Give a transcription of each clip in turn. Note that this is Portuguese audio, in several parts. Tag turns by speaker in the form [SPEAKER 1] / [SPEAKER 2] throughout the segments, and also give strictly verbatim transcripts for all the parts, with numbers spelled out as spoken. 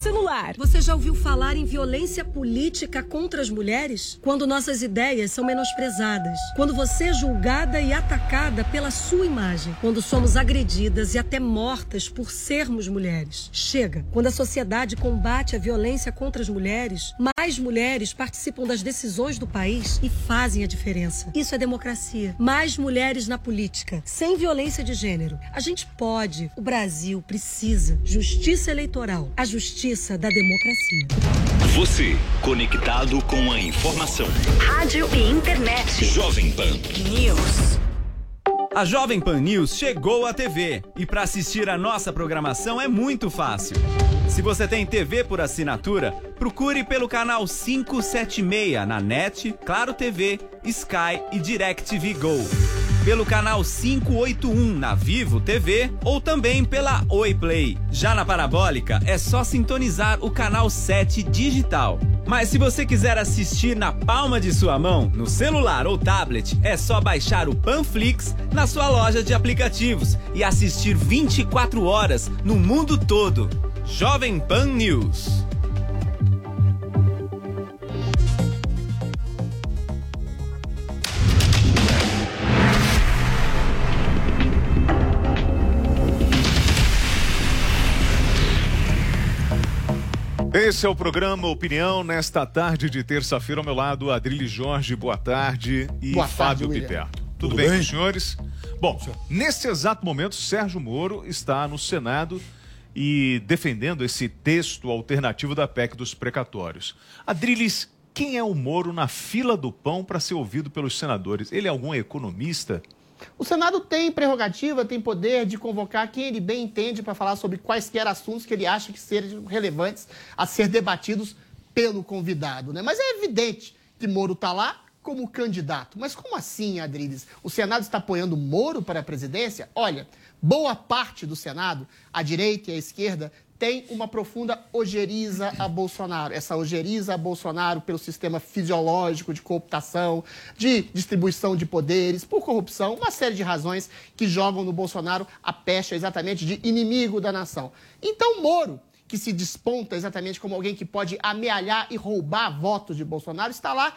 [SPEAKER 1] celular.
[SPEAKER 2] Você já ouviu falar em violência política contra as mulheres? Quando nossas ideias são menosprezadas. Quando você é julgada e atacada pela sua imagem. Quando somos agredidas e até mortas por sermos mulheres. Chega. Quando a sociedade combate a violência contra as mulheres, mais mulheres participam das decisões do país e fazem a diferença. Isso é democracia. Mais mulheres na política, sem violência de gênero. A gente pode. O Brasil precisa. Justiça eleitoral. A justiça da democracia.
[SPEAKER 3] Você, conectado com a informação.
[SPEAKER 1] Rádio e internet.
[SPEAKER 3] Jovem Pan
[SPEAKER 1] News.
[SPEAKER 4] A Jovem Pan News chegou à T V. E para assistir a nossa programação é muito fácil. Se você tem T V por assinatura, procure pelo canal quinhentos e setenta e seis na NET, Claro T V, Sky e DirecTV Go. Pelo canal quinhentos e oitenta e um na Vivo T V ou também pela Oi Play. Já na parabólica, é só sintonizar o canal sete digital. Mas se você quiser assistir na palma de sua mão, no celular ou tablet, é só baixar o Panflix na sua loja de aplicativos e assistir vinte e quatro horas no mundo todo. Jovem Pan News.
[SPEAKER 5] Esse é o programa Opinião, nesta tarde de terça-feira, ao meu lado, Adrilles Jorge, boa tarde, e
[SPEAKER 6] boa
[SPEAKER 5] Fábio
[SPEAKER 6] tarde,
[SPEAKER 5] Piperto. Tudo,
[SPEAKER 6] Tudo
[SPEAKER 5] bem,
[SPEAKER 6] bem,
[SPEAKER 5] com os senhores? Bom, nesse exato momento, Sérgio Moro está no Senado e defendendo esse texto alternativo da P E C dos precatórios. Adrilles, quem é o Moro na fila do pão para ser ouvido pelos senadores? Ele é algum economista?
[SPEAKER 6] O Senado tem prerrogativa, tem poder de convocar quem ele bem entende para falar sobre quaisquer assuntos que ele acha que sejam relevantes a ser debatidos pelo convidado, né? Mas é evidente que Moro está lá como candidato. Mas como assim, Adrilles? O Senado está apoiando Moro para a presidência? Olha, boa parte do Senado, a direita e a esquerda, tem uma profunda ojeriza a Bolsonaro. Essa ojeriza a Bolsonaro pelo sistema fisiológico de cooptação, de distribuição de poderes, por corrupção, uma série de razões que jogam no Bolsonaro a pecha exatamente de inimigo da nação. Então, Moro, que se desponta exatamente como alguém que pode amealhar e roubar votos de Bolsonaro, está lá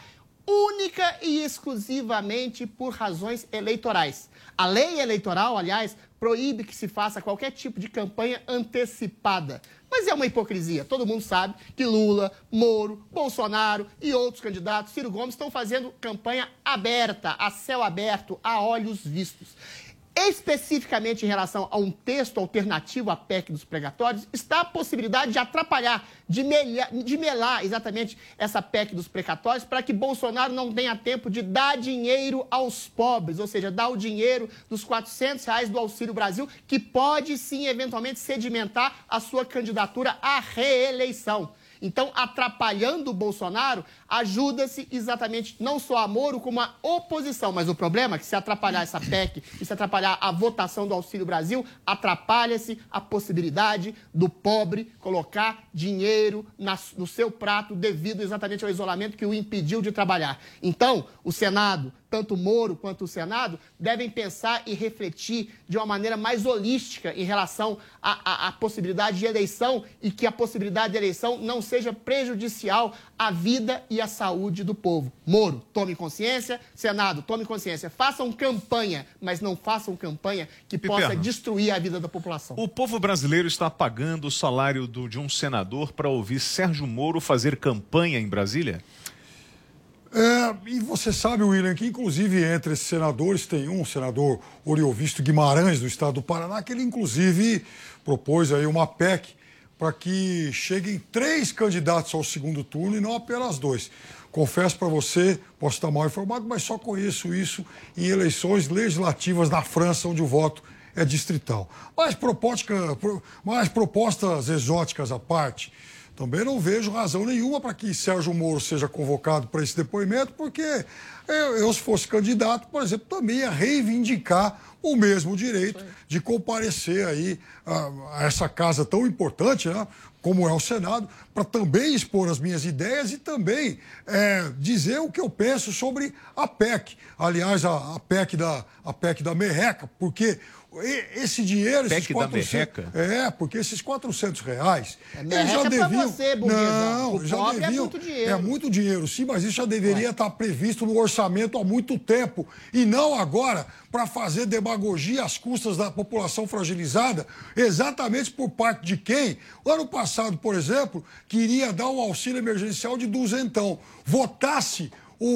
[SPEAKER 6] única e exclusivamente por razões eleitorais. A lei eleitoral, aliás, proíbe que se faça qualquer tipo de campanha antecipada. Mas é uma hipocrisia. Todo mundo sabe que Lula, Moro, Bolsonaro e outros candidatos, Ciro Gomes, estão fazendo campanha aberta, a céu aberto, a olhos vistos. Especificamente em relação a um texto alternativo à P E C dos precatórios, está a possibilidade de atrapalhar, de, melha, de melar exatamente essa P E C dos precatórios para que Bolsonaro não tenha tempo de dar dinheiro aos pobres, ou seja, dar o dinheiro dos quatrocentos reais do Auxílio Brasil, que pode sim, eventualmente, sedimentar a sua candidatura à reeleição. Então, atrapalhando o Bolsonaro, ajuda-se exatamente não só a Moro, como a oposição. Mas o problema é que se atrapalhar essa P E C e se atrapalhar a votação do Auxílio Brasil, atrapalha-se a possibilidade do pobre colocar dinheiro na, no seu prato devido exatamente ao isolamento que o impediu de trabalhar. Então, o Senado, tanto o Moro quanto o Senado, devem pensar e refletir de uma maneira mais holística em relação à, à, à possibilidade de eleição e que a possibilidade de eleição não seja prejudicial à vida e à saúde do povo. Moro, tome consciência. Senado, tome consciência. Façam campanha, mas não façam campanha que
[SPEAKER 5] Piperno,
[SPEAKER 6] possa destruir a vida da população.
[SPEAKER 5] O povo brasileiro está pagando o salário do, de um senador para ouvir Sérgio Moro fazer campanha em Brasília?
[SPEAKER 7] É, e você sabe, William, que inclusive entre esses senadores tem um senador Oriovisto Guimarães, do estado do Paraná, que ele inclusive propôs aí uma P E C para que cheguem três candidatos ao segundo turno e não apenas dois. Confesso para você, posso estar mal informado, mas só conheço isso em eleições legislativas na França, onde o voto é distrital. Mas, propostas, mas propostas exóticas à parte, também não vejo razão nenhuma para que Sérgio Moro seja convocado para esse depoimento, porque eu, eu, se fosse candidato, por exemplo, também ia reivindicar o mesmo direito de comparecer aí a, a essa casa tão importante, né, como é o Senado, para também expor as minhas ideias e também é, dizer o que eu penso sobre a P E C. Aliás, a, a, P E C da, a P E C da merreca, porque esse dinheiro, esses
[SPEAKER 5] P E C da
[SPEAKER 7] quatrocentos...
[SPEAKER 5] merreca?
[SPEAKER 7] É, porque esses quatrocentos reais...
[SPEAKER 6] É,
[SPEAKER 7] eles já
[SPEAKER 6] merreca
[SPEAKER 7] deviam...
[SPEAKER 6] pra você, burguesão.
[SPEAKER 7] Não,
[SPEAKER 6] O
[SPEAKER 7] já
[SPEAKER 6] pobre é
[SPEAKER 7] deviam...
[SPEAKER 6] muito dinheiro.
[SPEAKER 7] É muito dinheiro, sim, mas isso já deveria estar previsto no orçamento há muito tempo. E não agora, para fazer demagogia às custas da população fragilizada, exatamente por parte de quem? O ano passado, por exemplo, queria dar um auxílio emergencial de duzentão. Votasse...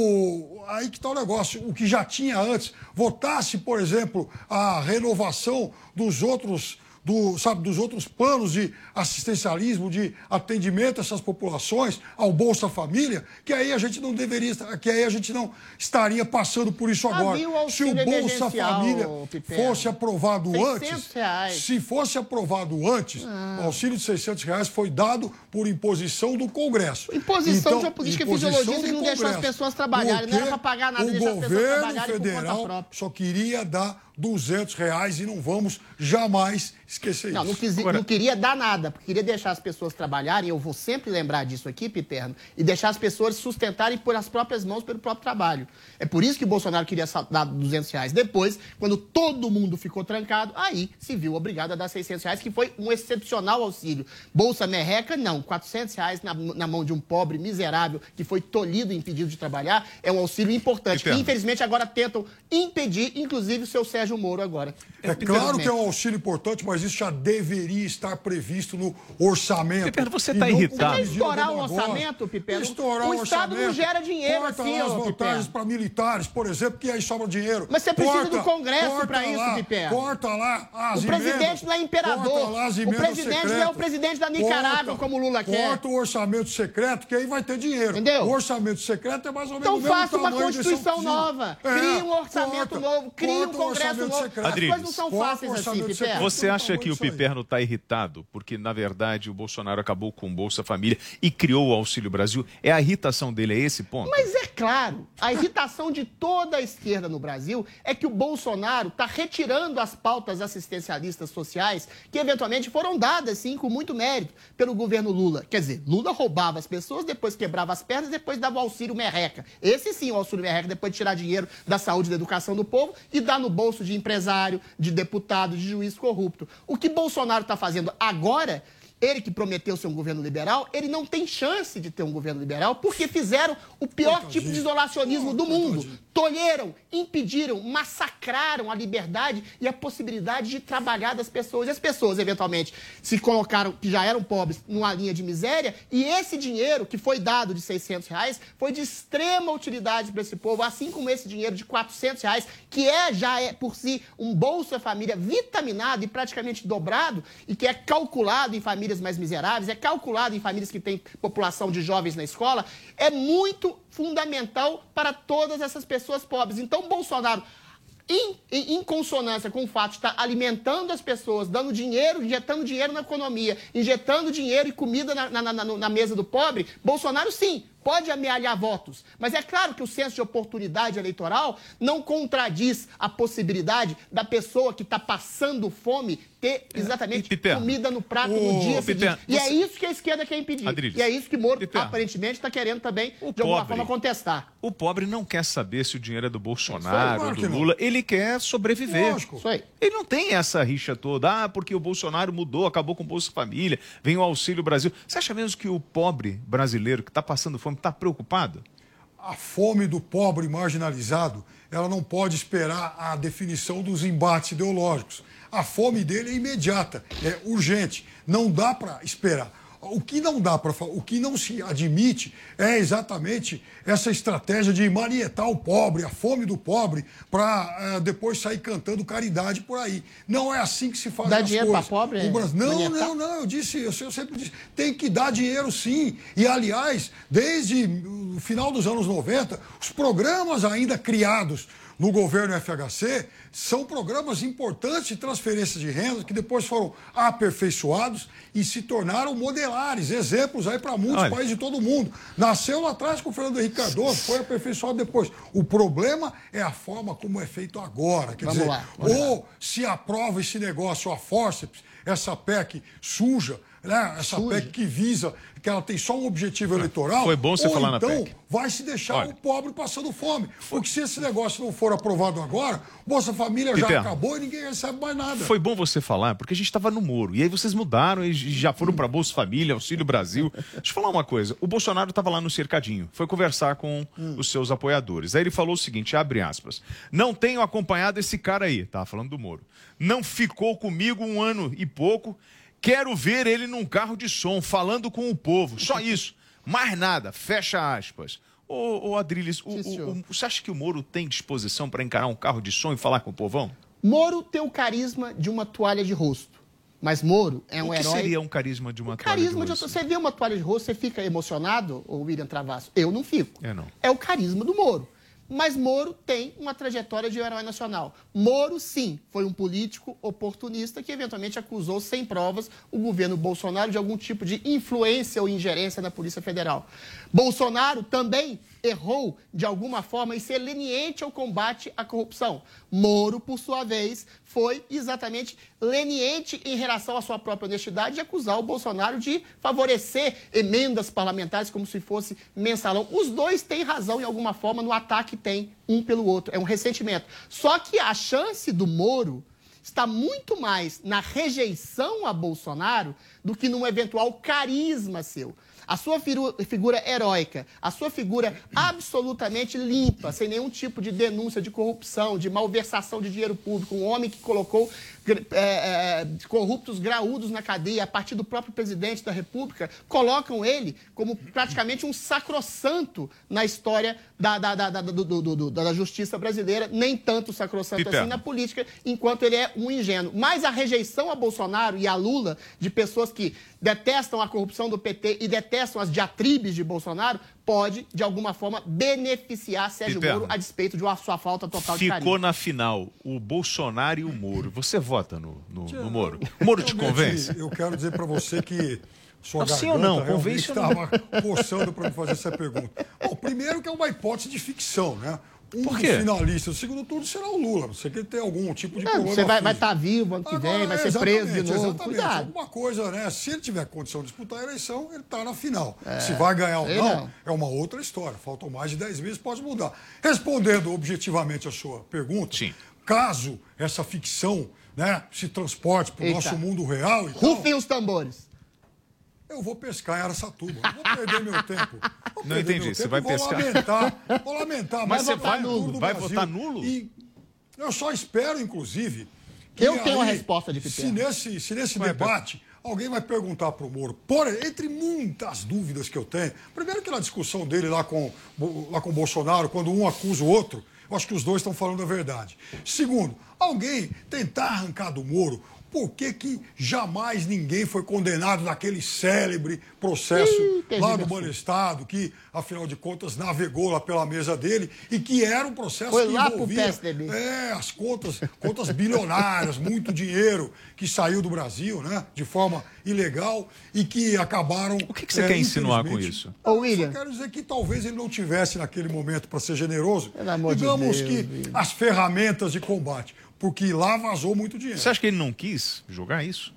[SPEAKER 7] O, aí que está o negócio, o que já tinha antes, votasse, por exemplo, a renovação dos outros, do, sabe, dos outros planos de assistencialismo, de atendimento a essas populações, ao Bolsa Família, que aí a gente não deveria, que aí a gente não estaria passando por isso agora. Se o Bolsa Família fosse aprovado antes,
[SPEAKER 6] reais.
[SPEAKER 7] se fosse aprovado antes, ah. o auxílio de seiscentos reais foi dado por imposição do Congresso.
[SPEAKER 6] Imposição
[SPEAKER 7] então,
[SPEAKER 6] de uma política
[SPEAKER 7] imposição
[SPEAKER 6] fisiologista que não deixou as pessoas trabalharem, não era para pagar nada, deixar as pessoas trabalharem por conta própria.
[SPEAKER 7] O governo federal só queria dar duzentos reais e não vamos jamais esquecer
[SPEAKER 6] não,
[SPEAKER 7] isso.
[SPEAKER 6] Não, quis, Agora... não queria dar nada, porque queria deixar as pessoas trabalharem, eu vou sempre lembrar disso aqui, Piperno, e deixar as pessoas sustentarem por as próprias mãos, pelo próprio trabalho. É por isso que o Bolsonaro queria dar duzentos reais. Depois, quando todo mundo ficou trancado, aí se viu obrigado a dar seiscentos reais, que foi um excepcional auxílio. Bolsa merreca, não. quatrocentos reais na, na mão de um pobre miserável que foi tolhido e impedido de trabalhar é um auxílio importante. Que, infelizmente, agora tentam impedir, inclusive, o seu Sérgio Moro agora.
[SPEAKER 7] É claro que é um auxílio importante, mas isso já deveria estar previsto no orçamento.
[SPEAKER 5] Piperno, você está irritado.
[SPEAKER 6] Você quer estourar o orçamento, Piperno?
[SPEAKER 7] Estourar
[SPEAKER 6] o
[SPEAKER 7] o
[SPEAKER 6] Estado
[SPEAKER 7] orçamento,
[SPEAKER 6] não gera dinheiro
[SPEAKER 7] corta
[SPEAKER 6] assim,
[SPEAKER 7] lá as
[SPEAKER 6] ó,
[SPEAKER 7] vantagens para militares, por exemplo, que aí sobra dinheiro.
[SPEAKER 6] Mas você precisa
[SPEAKER 7] corta,
[SPEAKER 6] do Congresso para isso,
[SPEAKER 7] lá,
[SPEAKER 6] Piperno.
[SPEAKER 7] Corta lá as
[SPEAKER 6] O presidente
[SPEAKER 7] emendas,
[SPEAKER 6] não é imperador.
[SPEAKER 7] Lá as
[SPEAKER 6] o presidente
[SPEAKER 7] secretas,
[SPEAKER 6] não é o presidente da Nicarágua,
[SPEAKER 7] corta,
[SPEAKER 6] como o Lula quer.
[SPEAKER 7] Corta o orçamento secreto, que aí vai ter dinheiro.
[SPEAKER 6] Entendeu?
[SPEAKER 7] O orçamento secreto é mais ou menos
[SPEAKER 6] então
[SPEAKER 7] o mesmo
[SPEAKER 6] faça uma
[SPEAKER 7] tamanho
[SPEAKER 6] Constituição nova.
[SPEAKER 7] É,
[SPEAKER 6] crie um orçamento
[SPEAKER 7] corta,
[SPEAKER 6] novo. Crie um Congresso novo.
[SPEAKER 7] Secreto.
[SPEAKER 6] As coisas não são fáceis assim, Piperno.
[SPEAKER 5] Você acha que o Piperno está irritado porque, na verdade, o Bolsonaro acabou com o Bolsa Família e criou o Auxílio Brasil? É a irritação dele, é esse ponto?
[SPEAKER 6] Mas é claro, a irritação de toda a esquerda no Brasil é que o Bolsonaro está retirando as pautas assistencialistas sociais que, eventualmente, foram dadas, sim, com muito mérito, pelo governo Lula. Quer dizer, Lula roubava as pessoas, depois quebrava as pernas, depois dava o auxílio merreca. Esse, sim, o auxílio merreca, depois de tirar dinheiro da saúde e da educação do povo e dar no bolso de empresário, de deputado, de juiz corrupto. O que Bolsonaro está fazendo agora, ele que prometeu ser um governo liberal, ele não tem chance de ter um governo liberal porque fizeram o pior tipo de isolacionismo do mundo. Tolheram, impediram, massacraram a liberdade e a possibilidade de trabalhar das pessoas. E as pessoas, eventualmente, se colocaram, que já eram pobres, numa linha de miséria, e esse dinheiro que foi dado de seiscentos reais foi de extrema utilidade para esse povo, assim como esse dinheiro de quatrocentos reais, que é, já é por si um Bolsa Família vitaminado e praticamente dobrado, e que é calculado em famílias mais miseráveis, é calculado em famílias que têm população de jovens na escola, é muito fundamental para todas essas pessoas pobres. Então, Bolsonaro, em, em, em consonância com o fato de estar alimentando as pessoas, dando dinheiro, injetando dinheiro na economia, injetando dinheiro e comida na, na, na, na mesa do pobre, Bolsonaro, sim, pode amealhar votos. Mas é claro que o senso de oportunidade eleitoral não contradiz a possibilidade da pessoa que está passando fome ter exatamente é, comida no prato oh, no dia seguinte. E você... é isso que a esquerda quer impedir. Adriles, e é isso que Moro, Piperno, aparentemente, está querendo também,
[SPEAKER 5] o
[SPEAKER 6] de alguma
[SPEAKER 5] pobre,
[SPEAKER 6] forma, contestar.
[SPEAKER 5] O pobre não quer saber se o dinheiro é do Bolsonaro, é do Lula. Ele quer sobreviver.
[SPEAKER 6] Lógico. Isso aí.
[SPEAKER 5] Ele não tem essa rixa toda. Ah, porque o Bolsonaro mudou, acabou com o Bolsa Família, vem o Auxílio Brasil. Você acha mesmo que o pobre brasileiro que está passando fome está preocupado?
[SPEAKER 7] A fome do pobre marginalizado, ela não pode esperar a definição dos embates ideológicos. A fome dele é imediata, é urgente, não dá para esperar. O que não dá para o que não se admite é exatamente essa estratégia de manietar o pobre, a fome do pobre, para uh, depois sair cantando caridade por aí. Não é assim que se faz
[SPEAKER 6] Dá
[SPEAKER 7] as
[SPEAKER 6] dinheiro
[SPEAKER 7] coisas.
[SPEAKER 6] Para pobre?
[SPEAKER 7] O Brasil... Não,
[SPEAKER 6] manietar?
[SPEAKER 7] não, não. Eu disse, eu, eu sempre disse, tem que dar dinheiro sim. E aliás, desde o final dos anos noventa, os programas ainda criados no governo F H C, são programas importantes de transferência de renda que depois foram aperfeiçoados e se tornaram modelares, exemplos aí para muitos Olha. países de todo mundo. Nasceu lá atrás com o Fernando Henrique Cardoso, foi aperfeiçoado depois. O problema é a forma como é feito agora. Quer
[SPEAKER 6] Vamos
[SPEAKER 7] dizer,
[SPEAKER 6] lá,
[SPEAKER 7] ou lá. se aprova esse negócio a fórceps, essa P E C suja, né? Essa
[SPEAKER 6] Suja.
[SPEAKER 7] P E C que visa, que ela tem só um objetivo eleitoral.
[SPEAKER 5] Foi bom você
[SPEAKER 7] ou
[SPEAKER 5] falar
[SPEAKER 7] então,
[SPEAKER 5] na P E C.
[SPEAKER 7] vai se deixar
[SPEAKER 5] Olha,
[SPEAKER 7] o pobre passando fome. Porque se esse negócio não for aprovado agora, Bolsa Família já
[SPEAKER 5] Peter,
[SPEAKER 7] acabou e ninguém recebe mais nada.
[SPEAKER 5] Foi bom você falar, porque a gente estava no Moro. E aí vocês mudaram e já foram para Bolsa Família, Auxílio Brasil. Deixa eu falar uma coisa. O Bolsonaro estava lá no cercadinho, foi conversar com hum. os seus apoiadores. Aí ele falou o seguinte, abre aspas, não tenho acompanhado esse cara aí, tá falando do Moro. Não ficou comigo um ano e pouco, quero ver ele num carro de som, falando com o povo. Só isso, mais nada, fecha aspas. Ô, ô Adriles, o, o, o, você acha que o Moro tem disposição para encarar um carro de som e falar com o povão?
[SPEAKER 6] Moro tem o carisma de uma toalha de rosto. Mas Moro é um
[SPEAKER 5] o que
[SPEAKER 6] herói...
[SPEAKER 5] seria um carisma de uma
[SPEAKER 6] um
[SPEAKER 5] toalha
[SPEAKER 6] carisma
[SPEAKER 5] de rosto?
[SPEAKER 6] De... Você vê uma toalha de rosto, você fica emocionado, ô William Travasso? Eu não fico.
[SPEAKER 5] É, não.
[SPEAKER 6] É o carisma do Moro. Mas Moro tem uma trajetória de herói nacional. Moro, sim, foi um político oportunista que eventualmente acusou, sem provas, o governo Bolsonaro de algum tipo de influência ou ingerência na Polícia Federal. Bolsonaro também errou, de alguma forma, em ser leniente ao combate à corrupção. Moro, por sua vez, foi exatamente leniente em relação à sua própria honestidade de acusar o Bolsonaro de favorecer emendas parlamentares como se fosse mensalão. Os dois têm razão, em alguma forma, no ataque que tem um pelo outro. É um ressentimento. Só que a chance do Moro está muito mais na rejeição a Bolsonaro do que num eventual carisma seu. A sua figura heróica, a sua figura absolutamente limpa, sem nenhum tipo de denúncia de corrupção, de malversação de dinheiro público, um homem que colocou é, é, corruptos graúdos na cadeia a partir do próprio presidente da República, colocam ele como praticamente um sacrossanto na história da, da, da, da, do, do, do, da justiça brasileira, nem tanto sacrossanto
[SPEAKER 5] Piperno.
[SPEAKER 6] assim na política, enquanto ele é um ingênuo. Mas a rejeição a Bolsonaro e a Lula, de pessoas que detestam a corrupção do P T e detestam as diatribes de Bolsonaro, pode, de alguma forma, beneficiar Sérgio
[SPEAKER 5] Piperno.
[SPEAKER 6] Moro a despeito de uma sua falta total de carisma.
[SPEAKER 5] Ficou na final o Bolsonaro e o Moro. Você vota no, no, no Moro? O Moro te convence?
[SPEAKER 7] Eu quero dizer para você que sua
[SPEAKER 5] Não,
[SPEAKER 7] garganta
[SPEAKER 5] sim ou não?
[SPEAKER 7] realmente
[SPEAKER 5] Convence ou não?
[SPEAKER 7] estava coçando para me fazer essa pergunta. Bom, primeiro que é uma hipótese de ficção, né? Um
[SPEAKER 5] Por
[SPEAKER 7] dos
[SPEAKER 5] quê?
[SPEAKER 7] finalistas do segundo turno será o Lula. Não sei que ele tem algum tipo de
[SPEAKER 6] Não,
[SPEAKER 7] problema
[SPEAKER 6] você vai
[SPEAKER 7] físico.
[SPEAKER 6] vai estar vivo ano que vem,
[SPEAKER 7] Agora,
[SPEAKER 6] vai
[SPEAKER 7] é,
[SPEAKER 6] ser preso de
[SPEAKER 7] exatamente,
[SPEAKER 6] novo.
[SPEAKER 7] exatamente.
[SPEAKER 6] Cuidado.
[SPEAKER 7] Alguma coisa, né? Se ele tiver condição de disputar a eleição, ele está na final. Se vai ganhar ou
[SPEAKER 6] sei
[SPEAKER 7] não,
[SPEAKER 6] não.
[SPEAKER 7] é uma outra história. Faltam mais de dez meses, pode mudar. Respondendo objetivamente a sua pergunta,
[SPEAKER 5] Sim.
[SPEAKER 7] caso essa ficção, né, se transporte para o
[SPEAKER 6] Eita.
[SPEAKER 7] nosso mundo real e tal,
[SPEAKER 6] Rufem os tambores.
[SPEAKER 7] eu vou pescar em Araçatuba. Não vou perder meu tempo. Vou
[SPEAKER 5] Não
[SPEAKER 7] perder
[SPEAKER 5] entendi.
[SPEAKER 7] meu
[SPEAKER 5] Você
[SPEAKER 7] tempo
[SPEAKER 5] vai
[SPEAKER 7] e vou
[SPEAKER 5] pescar?
[SPEAKER 7] Lamentar, vou lamentar.
[SPEAKER 5] Mas você
[SPEAKER 7] a
[SPEAKER 5] vai
[SPEAKER 7] futuro
[SPEAKER 5] nulo?
[SPEAKER 7] do
[SPEAKER 5] Vai
[SPEAKER 7] Brasil.
[SPEAKER 5] votar nulo?
[SPEAKER 7] E eu só espero, inclusive, que
[SPEAKER 6] Eu tenho a
[SPEAKER 7] aí,
[SPEAKER 6] resposta de
[SPEAKER 7] Se
[SPEAKER 6] Piperno.
[SPEAKER 7] nesse, se nesse
[SPEAKER 5] Vai,
[SPEAKER 7] debate alguém vai perguntar para o Moro, por, entre muitas dúvidas que eu tenho, primeiro que na discussão dele lá com, lá com o Bolsonaro, quando um acusa o outro, eu acho que os dois estão falando a verdade. Segundo, alguém tentar arrancar do Moro por que que jamais ninguém foi condenado naquele célebre processo
[SPEAKER 6] Ih, terrível
[SPEAKER 7] lá do
[SPEAKER 6] assunto.
[SPEAKER 7] Banestado, que, afinal de contas, navegou lá pela mesa dele e que era um processo
[SPEAKER 6] Foi
[SPEAKER 7] que
[SPEAKER 6] lá pro
[SPEAKER 7] envolvia
[SPEAKER 6] P S D B.
[SPEAKER 7] é, as contas, contas bilionárias, muito dinheiro que saiu do Brasil, né, de forma ilegal e que acabaram...
[SPEAKER 5] O que que você quer insinuar com
[SPEAKER 7] infelizmente-
[SPEAKER 5] isso?
[SPEAKER 6] Ô,
[SPEAKER 7] Eu
[SPEAKER 6] William.
[SPEAKER 7] só quero dizer que talvez ele não tivesse naquele momento, para ser generoso,
[SPEAKER 6] Pelo amor de
[SPEAKER 7] digamos
[SPEAKER 6] Deus,
[SPEAKER 7] que
[SPEAKER 6] William.
[SPEAKER 7] as ferramentas de combate, porque lá vazou muito dinheiro.
[SPEAKER 5] Você acha que ele não quis jogar isso?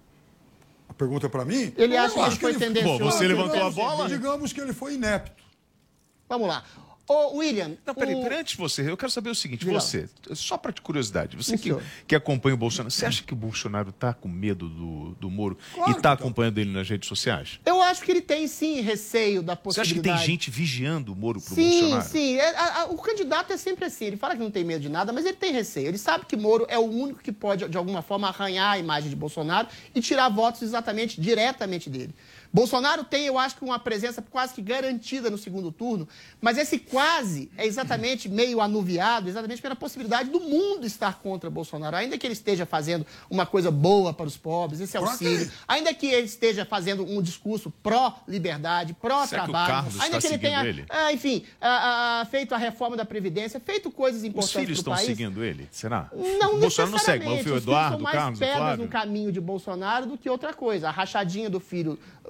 [SPEAKER 7] A pergunta é para mim?
[SPEAKER 6] Ele
[SPEAKER 7] Eu
[SPEAKER 6] acha que ele
[SPEAKER 7] acho
[SPEAKER 6] foi tendencioso.
[SPEAKER 5] Bom, você
[SPEAKER 7] Ah,
[SPEAKER 5] levantou a
[SPEAKER 7] digamos-
[SPEAKER 5] bola?
[SPEAKER 7] Digamos que ele foi inepto.
[SPEAKER 6] Vamos lá. Ô, William.
[SPEAKER 5] Não, peraí,
[SPEAKER 6] o-
[SPEAKER 5] peraí, antes de você, eu quero saber o seguinte,
[SPEAKER 6] Diga lá.
[SPEAKER 5] você, só para curiosidade, você
[SPEAKER 6] Sim,
[SPEAKER 5] que,
[SPEAKER 6] senhor.
[SPEAKER 5] que acompanha o Bolsonaro, você acha que o Bolsonaro está com medo do, do Moro
[SPEAKER 7] Claro
[SPEAKER 5] e
[SPEAKER 7] que
[SPEAKER 5] está
[SPEAKER 7] tá.
[SPEAKER 5] acompanhando ele nas redes sociais?
[SPEAKER 6] Eu acho que ele tem, sim, receio da
[SPEAKER 5] Você acha que
[SPEAKER 6] possibilidade.
[SPEAKER 5] tem gente vigiando o Moro pro
[SPEAKER 6] Sim,
[SPEAKER 5] Bolsonaro?
[SPEAKER 6] sim. É, a- a- o candidato é sempre assim. Ele fala que não tem medo de nada, mas ele tem receio. Ele sabe que Moro é o único que pode, de alguma forma, arranhar a imagem de Bolsonaro e tirar votos exatamente, diretamente dele. Bolsonaro tem, eu acho que uma presença quase que garantida no segundo turno, mas esse quase é exatamente meio anuviado, exatamente pela possibilidade do mundo estar contra Bolsonaro. Ainda que ele esteja fazendo uma coisa boa para os pobres, esse
[SPEAKER 7] Pra
[SPEAKER 6] auxílio,
[SPEAKER 7] quê?
[SPEAKER 6] ainda que ele esteja fazendo um discurso pró-liberdade, pró-trabalho,
[SPEAKER 5] Carlos está
[SPEAKER 6] ainda que ele
[SPEAKER 5] seguindo
[SPEAKER 6] tenha,
[SPEAKER 5] ele?
[SPEAKER 6] ah, enfim, ah, ah, feito a reforma da Previdência, feito coisas
[SPEAKER 5] Os
[SPEAKER 6] importantes
[SPEAKER 5] filhos
[SPEAKER 6] para
[SPEAKER 5] estão
[SPEAKER 6] o país.
[SPEAKER 5] seguindo ele? Será?
[SPEAKER 6] Não
[SPEAKER 5] o Bolsonaro não segue, mas o
[SPEAKER 6] necessariamente.
[SPEAKER 5] filho
[SPEAKER 6] Os filhos
[SPEAKER 5] Eduardo,
[SPEAKER 6] são
[SPEAKER 5] o
[SPEAKER 6] mais
[SPEAKER 5] Carlos, o
[SPEAKER 6] pedras
[SPEAKER 5] Flávio.
[SPEAKER 6] no caminho de Bolsonaro do que outra coisa. A rachadinha do filho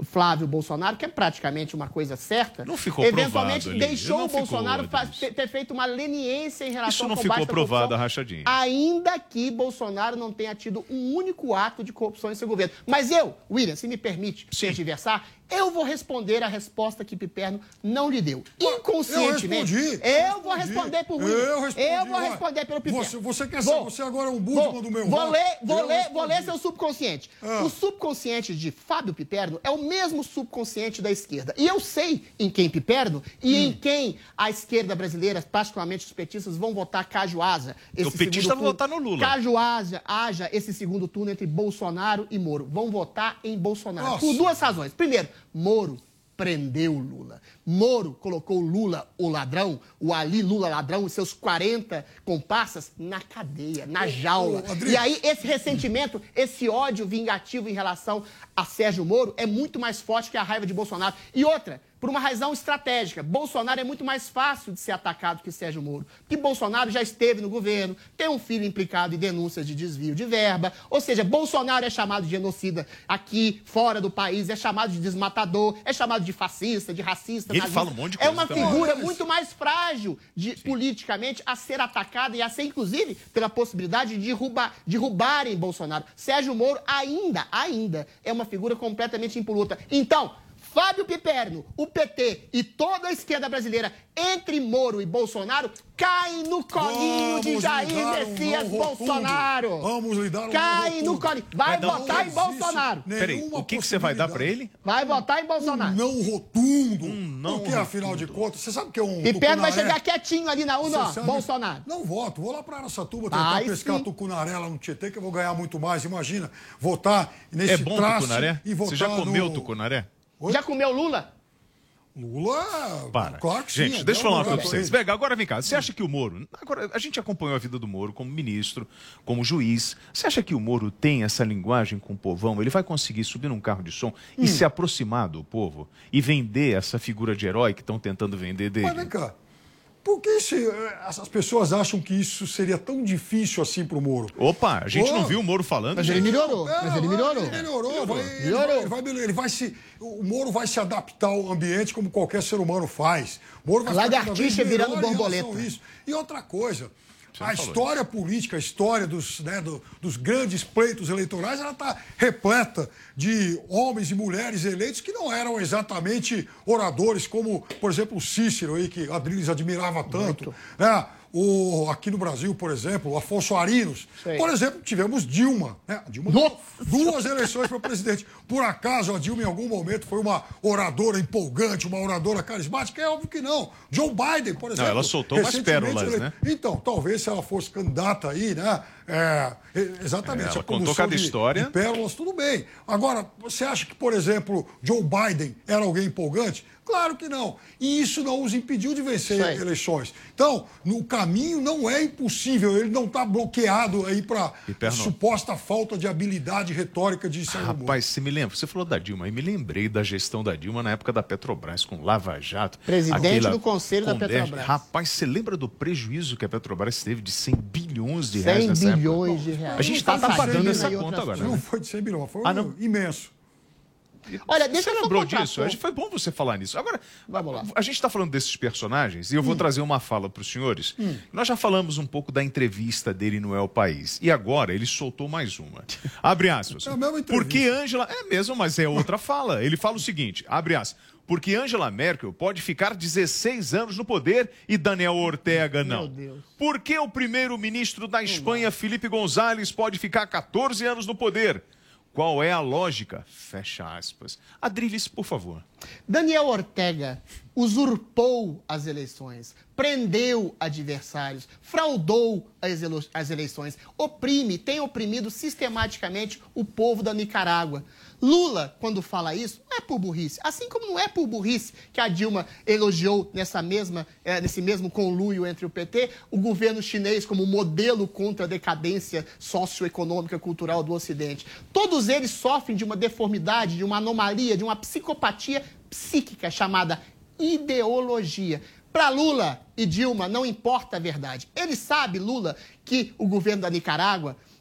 [SPEAKER 6] Flávio Bolsonaro, que é praticamente uma coisa certa,
[SPEAKER 5] não ficou
[SPEAKER 6] eventualmente
[SPEAKER 5] provado,
[SPEAKER 6] deixou
[SPEAKER 5] não
[SPEAKER 6] o Bolsonaro
[SPEAKER 5] ficou,
[SPEAKER 6] fa- ter, ter feito uma leniência em relação
[SPEAKER 5] Isso
[SPEAKER 6] ao
[SPEAKER 5] não
[SPEAKER 6] combate
[SPEAKER 5] ficou
[SPEAKER 6] à
[SPEAKER 5] provado
[SPEAKER 6] corrupção,
[SPEAKER 5] a rachadinha.
[SPEAKER 6] ainda que Bolsonaro não tenha tido um único ato de corrupção em seu governo. Mas eu, William, se me permite adversar, eu vou responder a resposta que Piperno não lhe deu. Inconscientemente.
[SPEAKER 7] Eu,
[SPEAKER 6] respondi, eu, eu vou responder por William.
[SPEAKER 7] Eu, respondi,
[SPEAKER 6] eu vou
[SPEAKER 7] ué.
[SPEAKER 6] responder pelo Piperno.
[SPEAKER 7] Você, você quer
[SPEAKER 6] vou,
[SPEAKER 7] ser, você agora é um Budman do meu
[SPEAKER 6] Vou
[SPEAKER 7] voto.
[SPEAKER 6] ler, vou
[SPEAKER 7] Eu
[SPEAKER 6] ler, vou ler
[SPEAKER 7] respondi.
[SPEAKER 6] seu subconsciente.
[SPEAKER 7] Ah.
[SPEAKER 6] O subconsciente de Fábio Piperno é o mesmo subconsciente da esquerda. E eu sei em quem Piperno e
[SPEAKER 7] Hum.
[SPEAKER 6] em quem a esquerda brasileira, particularmente os petistas, vão votar caso haja esse
[SPEAKER 5] O petista
[SPEAKER 6] segundo
[SPEAKER 5] vai
[SPEAKER 6] turno.
[SPEAKER 5] votar no Lula.
[SPEAKER 6] Caso haja, haja esse segundo turno entre Bolsonaro e Moro. Vão votar em Bolsonaro.
[SPEAKER 7] Nossa.
[SPEAKER 6] Por duas razões. Primeiro, Moro prendeu Lula. Moro colocou Lula, o ladrão, o Ali Lula ladrão, e seus quarenta comparsas na cadeia, na jaula.
[SPEAKER 7] ô, Adri-
[SPEAKER 6] E aí esse ressentimento, esse ódio vingativo em relação a Sérgio Moro é muito mais forte que a raiva de Bolsonaro. E outra, por uma razão estratégica, Bolsonaro é muito mais fácil de ser atacado que Sérgio Moro. Porque Bolsonaro já esteve no governo, tem um filho implicado em denúncias de desvio de verba, ou seja, Bolsonaro é chamado de genocida aqui, fora do país, é chamado de desmatador, é chamado de fascista, de racista.
[SPEAKER 5] E ele
[SPEAKER 6] nazista.
[SPEAKER 5] fala um monte de
[SPEAKER 6] É
[SPEAKER 5] coisa
[SPEAKER 6] uma
[SPEAKER 5] também.
[SPEAKER 6] figura
[SPEAKER 7] Mas-
[SPEAKER 6] muito mais frágil de, politicamente a ser atacada e a ser, inclusive, pela possibilidade de derrubar, derrubarem Bolsonaro. Sérgio Moro ainda, ainda é uma figura completamente impoluta. Então, Fábio Piperno, o P T e toda a esquerda brasileira, entre Moro e Bolsonaro, caem no colinho de
[SPEAKER 7] Vamos
[SPEAKER 6] Jair
[SPEAKER 7] lhe dar um
[SPEAKER 6] Messias
[SPEAKER 7] não rotundo.
[SPEAKER 6] Bolsonaro.
[SPEAKER 7] Vamos lhe dar um
[SPEAKER 6] Caem
[SPEAKER 7] não
[SPEAKER 6] no colinho.
[SPEAKER 7] rotundo.
[SPEAKER 6] Vai
[SPEAKER 5] Vai dar um-
[SPEAKER 6] votar em
[SPEAKER 7] Não existe
[SPEAKER 6] Bolsonaro.
[SPEAKER 5] Peraí,
[SPEAKER 7] nenhuma
[SPEAKER 5] o que, que você vai dar pra
[SPEAKER 7] possibilidade.
[SPEAKER 5] ele?
[SPEAKER 6] Vai votar em Bolsonaro.
[SPEAKER 7] Um não rotundo.
[SPEAKER 5] Um não
[SPEAKER 7] Porque, afinal de contas, você sabe que é um
[SPEAKER 6] Piperno vai
[SPEAKER 7] tucunaré?
[SPEAKER 6] chegar quietinho ali na urna, ó,
[SPEAKER 7] Você sabe-
[SPEAKER 6] Bolsonaro.
[SPEAKER 7] Não voto, vou lá para Araçatuba tentar
[SPEAKER 6] Ai,
[SPEAKER 7] pescar
[SPEAKER 6] sim.
[SPEAKER 7] tucunaré lá no Tietê, que eu vou ganhar muito mais. Imagina, votar nesse
[SPEAKER 5] É bom
[SPEAKER 7] traste
[SPEAKER 5] tucunaré?
[SPEAKER 7] e votar
[SPEAKER 5] Você já comeu
[SPEAKER 7] no...
[SPEAKER 5] tucunaré?
[SPEAKER 7] Oi?
[SPEAKER 6] Já comeu Lula?
[SPEAKER 7] Lula,
[SPEAKER 5] Para.
[SPEAKER 7] claro que
[SPEAKER 5] Gente,
[SPEAKER 7] sim.
[SPEAKER 5] deixa eu falar uma coisa pra
[SPEAKER 7] Adoro
[SPEAKER 5] vocês.
[SPEAKER 7] ele.
[SPEAKER 5] Vega, agora vem cá. Você acha que o Moro... Agora, a gente acompanhou a vida do Moro como ministro, como juiz. Você acha que o Moro tem essa linguagem com o povão? Ele vai conseguir subir num carro de som e
[SPEAKER 7] Hum.
[SPEAKER 5] se aproximar do povo e vender essa figura de herói que estão tentando vender dele?
[SPEAKER 7] Mas vem cá, por que se, eh, as pessoas acham que isso seria tão difícil assim pro Moro?
[SPEAKER 5] Opa, a gente
[SPEAKER 7] Ô,
[SPEAKER 5] não viu o Moro falando.
[SPEAKER 6] Mas ele
[SPEAKER 5] gente.
[SPEAKER 6] melhorou. Mas ele melhorou.
[SPEAKER 7] Ele melhorou, vai, ele
[SPEAKER 6] Melhorou.
[SPEAKER 7] vai- ele vai, melhorar, ele vai se, o Moro vai se adaptar ao ambiente como qualquer ser humano faz. O Moro vai ficar cada vez
[SPEAKER 6] Lagartixa virando
[SPEAKER 7] melhor em relação
[SPEAKER 6] borboleta.
[SPEAKER 7] a isso. E outra coisa,
[SPEAKER 5] Você
[SPEAKER 7] a
[SPEAKER 5] não falou
[SPEAKER 7] história política, a história dos, né, do- dos grandes pleitos eleitorais, ela está repleta de homens e mulheres eleitos que não eram exatamente oradores, como, por exemplo, o Cícero, aí, que a Adriles admirava tanto. Né? O, aqui no Brasil, por exemplo, o Afonso Arinos.
[SPEAKER 6] Sei.
[SPEAKER 7] Por exemplo, tivemos Dilma. Né? A Dilma ganhou duas eleições para presidente. Por acaso a Dilma, em algum momento, foi uma oradora empolgante, uma oradora carismática? É óbvio que não. Joe Biden, por exemplo.
[SPEAKER 5] ela soltou umas
[SPEAKER 7] recentemente
[SPEAKER 5] pérolas,
[SPEAKER 7] ele-
[SPEAKER 5] né?
[SPEAKER 7] Então, talvez se ela fosse candidata aí, né? É, e- exatamente.
[SPEAKER 5] É, ela
[SPEAKER 7] a
[SPEAKER 5] contou
[SPEAKER 7] condução
[SPEAKER 5] cada
[SPEAKER 7] de-
[SPEAKER 5] história.
[SPEAKER 7] de pérolas, tudo bem. Agora, você acha que, por exemplo, Joe Biden era alguém empolgante? Claro que não. E isso não os impediu de vencer
[SPEAKER 6] Isso aí.
[SPEAKER 7] eleições. Então, no caminho não é impossível, ele não está bloqueado aí para
[SPEAKER 5] Piperno.
[SPEAKER 7] suposta falta de habilidade retórica de Sérgio Moro.
[SPEAKER 5] Rapaz, você me lembra? Você falou da Dilma. E me lembrei da gestão da Dilma na época da Petrobras, com Lava Jato.
[SPEAKER 6] Presidente do Conselho da Petrobras.
[SPEAKER 5] Rapaz, você lembra do prejuízo que a Petrobras teve de cem bilhões de reais
[SPEAKER 6] cem
[SPEAKER 5] nessa época?
[SPEAKER 6] bilhões de reais.
[SPEAKER 5] A gente tá,
[SPEAKER 6] Tá
[SPEAKER 5] tá pagando
[SPEAKER 6] saindo
[SPEAKER 5] essa
[SPEAKER 6] aí
[SPEAKER 5] conta
[SPEAKER 6] outras
[SPEAKER 5] agora.
[SPEAKER 6] coisas.
[SPEAKER 7] Não
[SPEAKER 5] Né?
[SPEAKER 7] foi de cem bilhões, mas foi
[SPEAKER 5] Ah,
[SPEAKER 7] um
[SPEAKER 5] não?
[SPEAKER 7] imenso.
[SPEAKER 6] Olha, deixa
[SPEAKER 5] Você
[SPEAKER 6] eu só
[SPEAKER 5] lembrou
[SPEAKER 6] contar,
[SPEAKER 5] disso?
[SPEAKER 6] pô.
[SPEAKER 5] Acho que foi bom você falar nisso. Agora,
[SPEAKER 6] Vamos lá.
[SPEAKER 5] a gente está falando desses personagens e eu vou trazer uma fala para os senhores. Nós já falamos um pouco da entrevista dele no El País. E agora ele soltou mais uma. Abre aspas.
[SPEAKER 7] É a mesma entrevista.
[SPEAKER 5] Porque Angela... É mesmo, mas é outra fala. Ele fala o seguinte, abre aspas. Porque Angela Merkel pode ficar dezesseis anos no poder e Daniel Ortega não.
[SPEAKER 6] Meu Deus.
[SPEAKER 5] Por que o primeiro-ministro da Espanha, Felipe González, pode ficar quatorze anos no poder? Qual é a lógica? Fecha aspas. Adriles, por favor.
[SPEAKER 6] Daniel Ortega usurpou as eleições, prendeu adversários, fraudou as elo- as eleições, oprime, tem oprimido sistematicamente o povo da Nicarágua. Lula, quando fala isso, não é por burrice. Assim como não é por burrice que a Dilma elogiou nessa mesma, eh, nesse mesmo conluio entre o P T, o governo chinês como modelo contra a decadência socioeconômica e cultural do Ocidente. Todos eles sofrem de uma deformidade, de uma anomalia, de uma psicopatia psíquica chamada ideologia. Para Lula e Dilma não importa a verdade. Ele sabe, Lula, que o governo da Nicarágua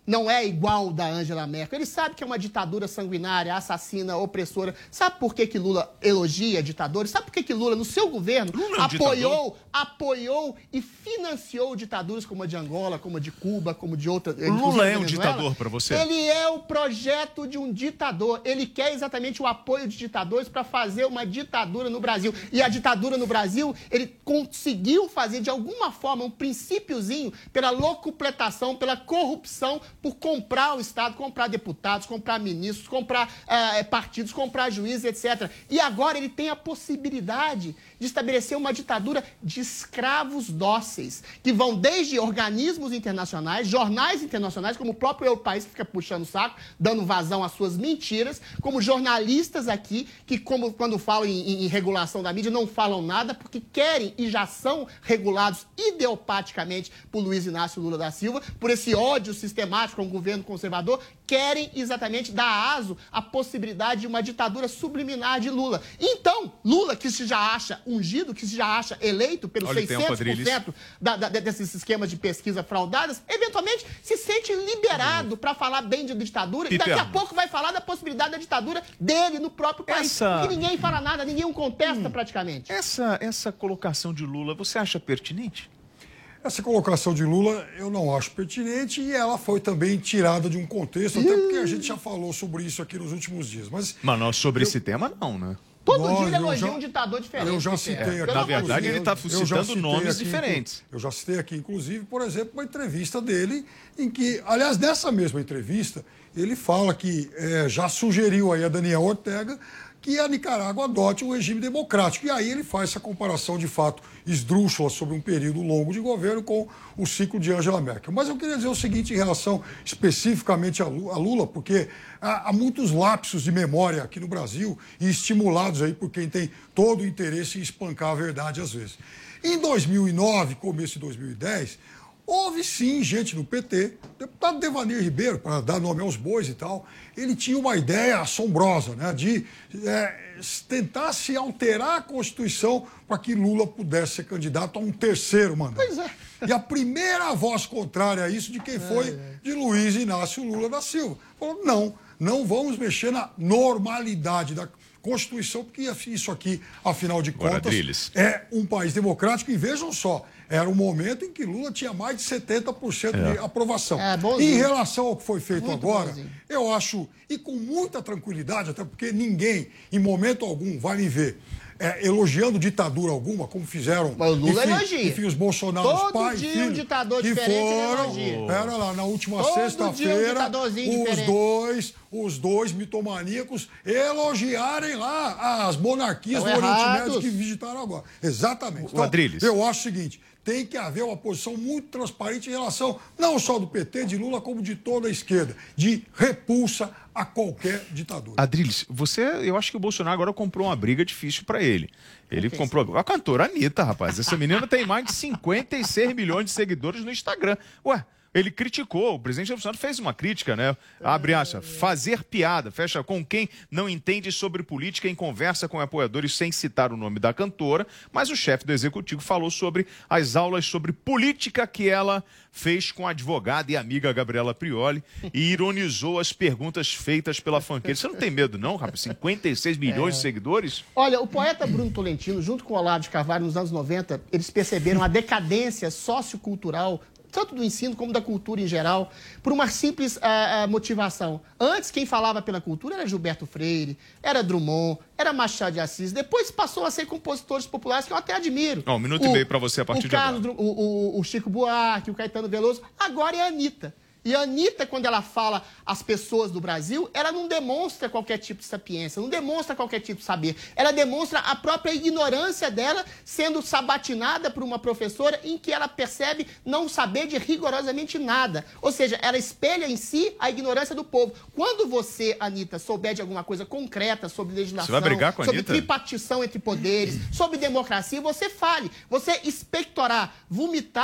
[SPEAKER 6] não é igual da Angela Merkel. Ele sabe que é uma ditadura sanguinária, assassina, opressora. Sabe por que que Lula elogia ditadores? Sabe por que que Lula, no seu governo,
[SPEAKER 5] Lula é um
[SPEAKER 6] apoiou, apoiou e financiou ditaduras como a de Angola, como a de Cuba, como de outras...
[SPEAKER 5] Lula é um ditador para você?
[SPEAKER 6] Ele é o projeto de um ditador. Ele quer exatamente o apoio de ditadores para fazer uma ditadura no Brasil. E a ditadura no Brasil, ele conseguiu fazer, de alguma forma, um princípiozinho pela locupletação, pela corrupção, por comprar o Estado, comprar deputados, comprar ministros, comprar uh, partidos, comprar juízes, etcétera. E agora ele tem a possibilidade de estabelecer uma ditadura de escravos dóceis, que vão desde organismos internacionais, jornais internacionais, como o próprio Eu País, que fica puxando o saco, dando vazão às suas mentiras, como jornalistas aqui, que como, quando falam em, em regulação da mídia, não falam nada, porque querem e já são regulados ideopaticamente por Luiz Inácio Lula da Silva, por esse ódio sistemático com o governo conservador, querem exatamente dar aso à possibilidade de uma ditadura subliminar de Lula. Então, Lula, que se já acha ungido, que se já acha eleito pelos
[SPEAKER 5] Olha
[SPEAKER 6] seiscentos por cento da, da, desses esquemas de pesquisa fraudadas, eventualmente se sente liberado para falar bem de ditadura e daqui a pouco vai falar da possibilidade da ditadura dele no próprio país.
[SPEAKER 5] Essa...
[SPEAKER 6] Porque ninguém fala nada, ninguém o contesta hum. praticamente.
[SPEAKER 5] Essa, essa colocação de Lula, você acha pertinente?
[SPEAKER 7] Essa colocação de Lula eu não acho pertinente e ela foi também tirada de um contexto, até porque a gente já falou sobre isso aqui nos últimos dias. Mas,
[SPEAKER 5] mas não, sobre
[SPEAKER 7] eu...
[SPEAKER 5] esse tema não, né?
[SPEAKER 6] Todo Nós, dia ele elogia um ditador diferente.
[SPEAKER 7] Eu já citei
[SPEAKER 5] é,
[SPEAKER 7] aqui.
[SPEAKER 5] Na verdade, ele está citando nomes
[SPEAKER 7] aqui,
[SPEAKER 5] diferentes.
[SPEAKER 7] Eu já citei aqui, inclusive, por exemplo, uma entrevista dele, em que, aliás, nessa mesma entrevista, ele fala que é, já sugeriu aí a Daniel Ortega que a Nicarágua adote um regime democrático. E aí ele faz essa comparação, de fato, esdrúxula sobre um período longo de governo com o ciclo de Angela Merkel. Mas eu queria dizer o seguinte em relação especificamente a Lula, porque há, há muitos lapsos de memória aqui no Brasil e estimulados aí por quem tem todo o interesse em espancar a verdade às vezes. Em dois mil e nove, começo de dois mil e dez... houve sim gente no P T, o deputado Devanir Ribeiro, para dar nome aos bois e tal, ele tinha uma ideia assombrosa, né, de é, tentar se alterar a Constituição para que Lula pudesse ser candidato a um terceiro mandato.
[SPEAKER 6] Pois é.
[SPEAKER 7] E a primeira voz contrária a isso de quem foi? É, é. De Luiz Inácio Lula da Silva. Falou, não, não vamos mexer na normalidade da Constituição, porque isso aqui, afinal de contas, Adriles. é um país democrático. E vejam só, era um momento em que Lula tinha mais de setenta por cento é. de aprovação. É, em relação ao que foi feito Muito agora, bonzinho. eu acho, e com muita tranquilidade, até porque ninguém, em momento algum, vai me ver é, elogiando ditadura alguma, como fizeram
[SPEAKER 6] Mas o Lula
[SPEAKER 7] enfim,
[SPEAKER 6] elogia.
[SPEAKER 7] enfim, os Bolsonaros
[SPEAKER 6] Todo
[SPEAKER 7] pais,
[SPEAKER 6] dia
[SPEAKER 7] filhos,
[SPEAKER 6] um ditador
[SPEAKER 7] que
[SPEAKER 6] diferente
[SPEAKER 7] foram, pera lá, na última sexta-feira,
[SPEAKER 6] um
[SPEAKER 7] os
[SPEAKER 6] diferente.
[SPEAKER 7] dois, os dois mitomaníacos elogiarem lá as monarquias do
[SPEAKER 6] Estão
[SPEAKER 7] Oriente
[SPEAKER 6] errados.
[SPEAKER 7] Médio que visitaram agora. Exatamente.
[SPEAKER 5] Então, Adriles.
[SPEAKER 7] eu acho o seguinte, tem que haver uma posição muito transparente em relação, não só do P T, de Lula, como de toda a esquerda, de repulsa a qualquer ditadura.
[SPEAKER 5] Adriles, você, eu acho que o Bolsonaro agora comprou uma briga difícil para ele. Ele okay. comprou a cantora Anitta, rapaz. Essa menina tem mais de cinquenta e seis milhões de seguidores no Instagram. Ué, ele criticou, o presidente Bolsonaro fez uma crítica, né? Abre aspas, fazer piada, fecha, com quem não entende sobre política em conversa com apoiadores sem citar o nome da cantora, mas o chefe do executivo falou sobre as aulas sobre política que ela fez com a advogada e amiga Gabriela Prioli e ironizou as perguntas feitas pela fanqueira. Você não tem medo não, rapaz? cinquenta e seis milhões é. de seguidores?
[SPEAKER 6] Olha, o poeta Bruno Tolentino, junto com o Olavo de Carvalho, nos anos noventa, eles perceberam a decadência sociocultural tanto do ensino como da cultura em geral, por uma simples uh, uh, motivação. Antes, quem falava pela cultura era Gilberto Freire, era Drummond, era Machado de Assis. Depois passou a ser compositores populares que eu até admiro.
[SPEAKER 5] Oh, um minuto o, e meio para você a partir
[SPEAKER 6] o
[SPEAKER 5] de
[SPEAKER 6] Carlos,
[SPEAKER 5] agora.
[SPEAKER 6] O, o, o Chico Buarque, o Caetano Veloso. Agora é a Anitta. E a Anitta, quando ela fala às pessoas do Brasil, ela não demonstra qualquer tipo de sapiência, não demonstra qualquer tipo de saber. Ela demonstra a própria ignorância dela sendo sabatinada por uma professora em que ela percebe não saber de rigorosamente nada. Ou seja, ela espelha em si a ignorância do povo. Quando você, Anitta, souber de alguma coisa concreta sobre legislação,
[SPEAKER 5] você vai brigar com a
[SPEAKER 6] sobre
[SPEAKER 5] Anitta?
[SPEAKER 6] tripartição entre poderes, sobre democracia, você fale. Você expectorar, vomitar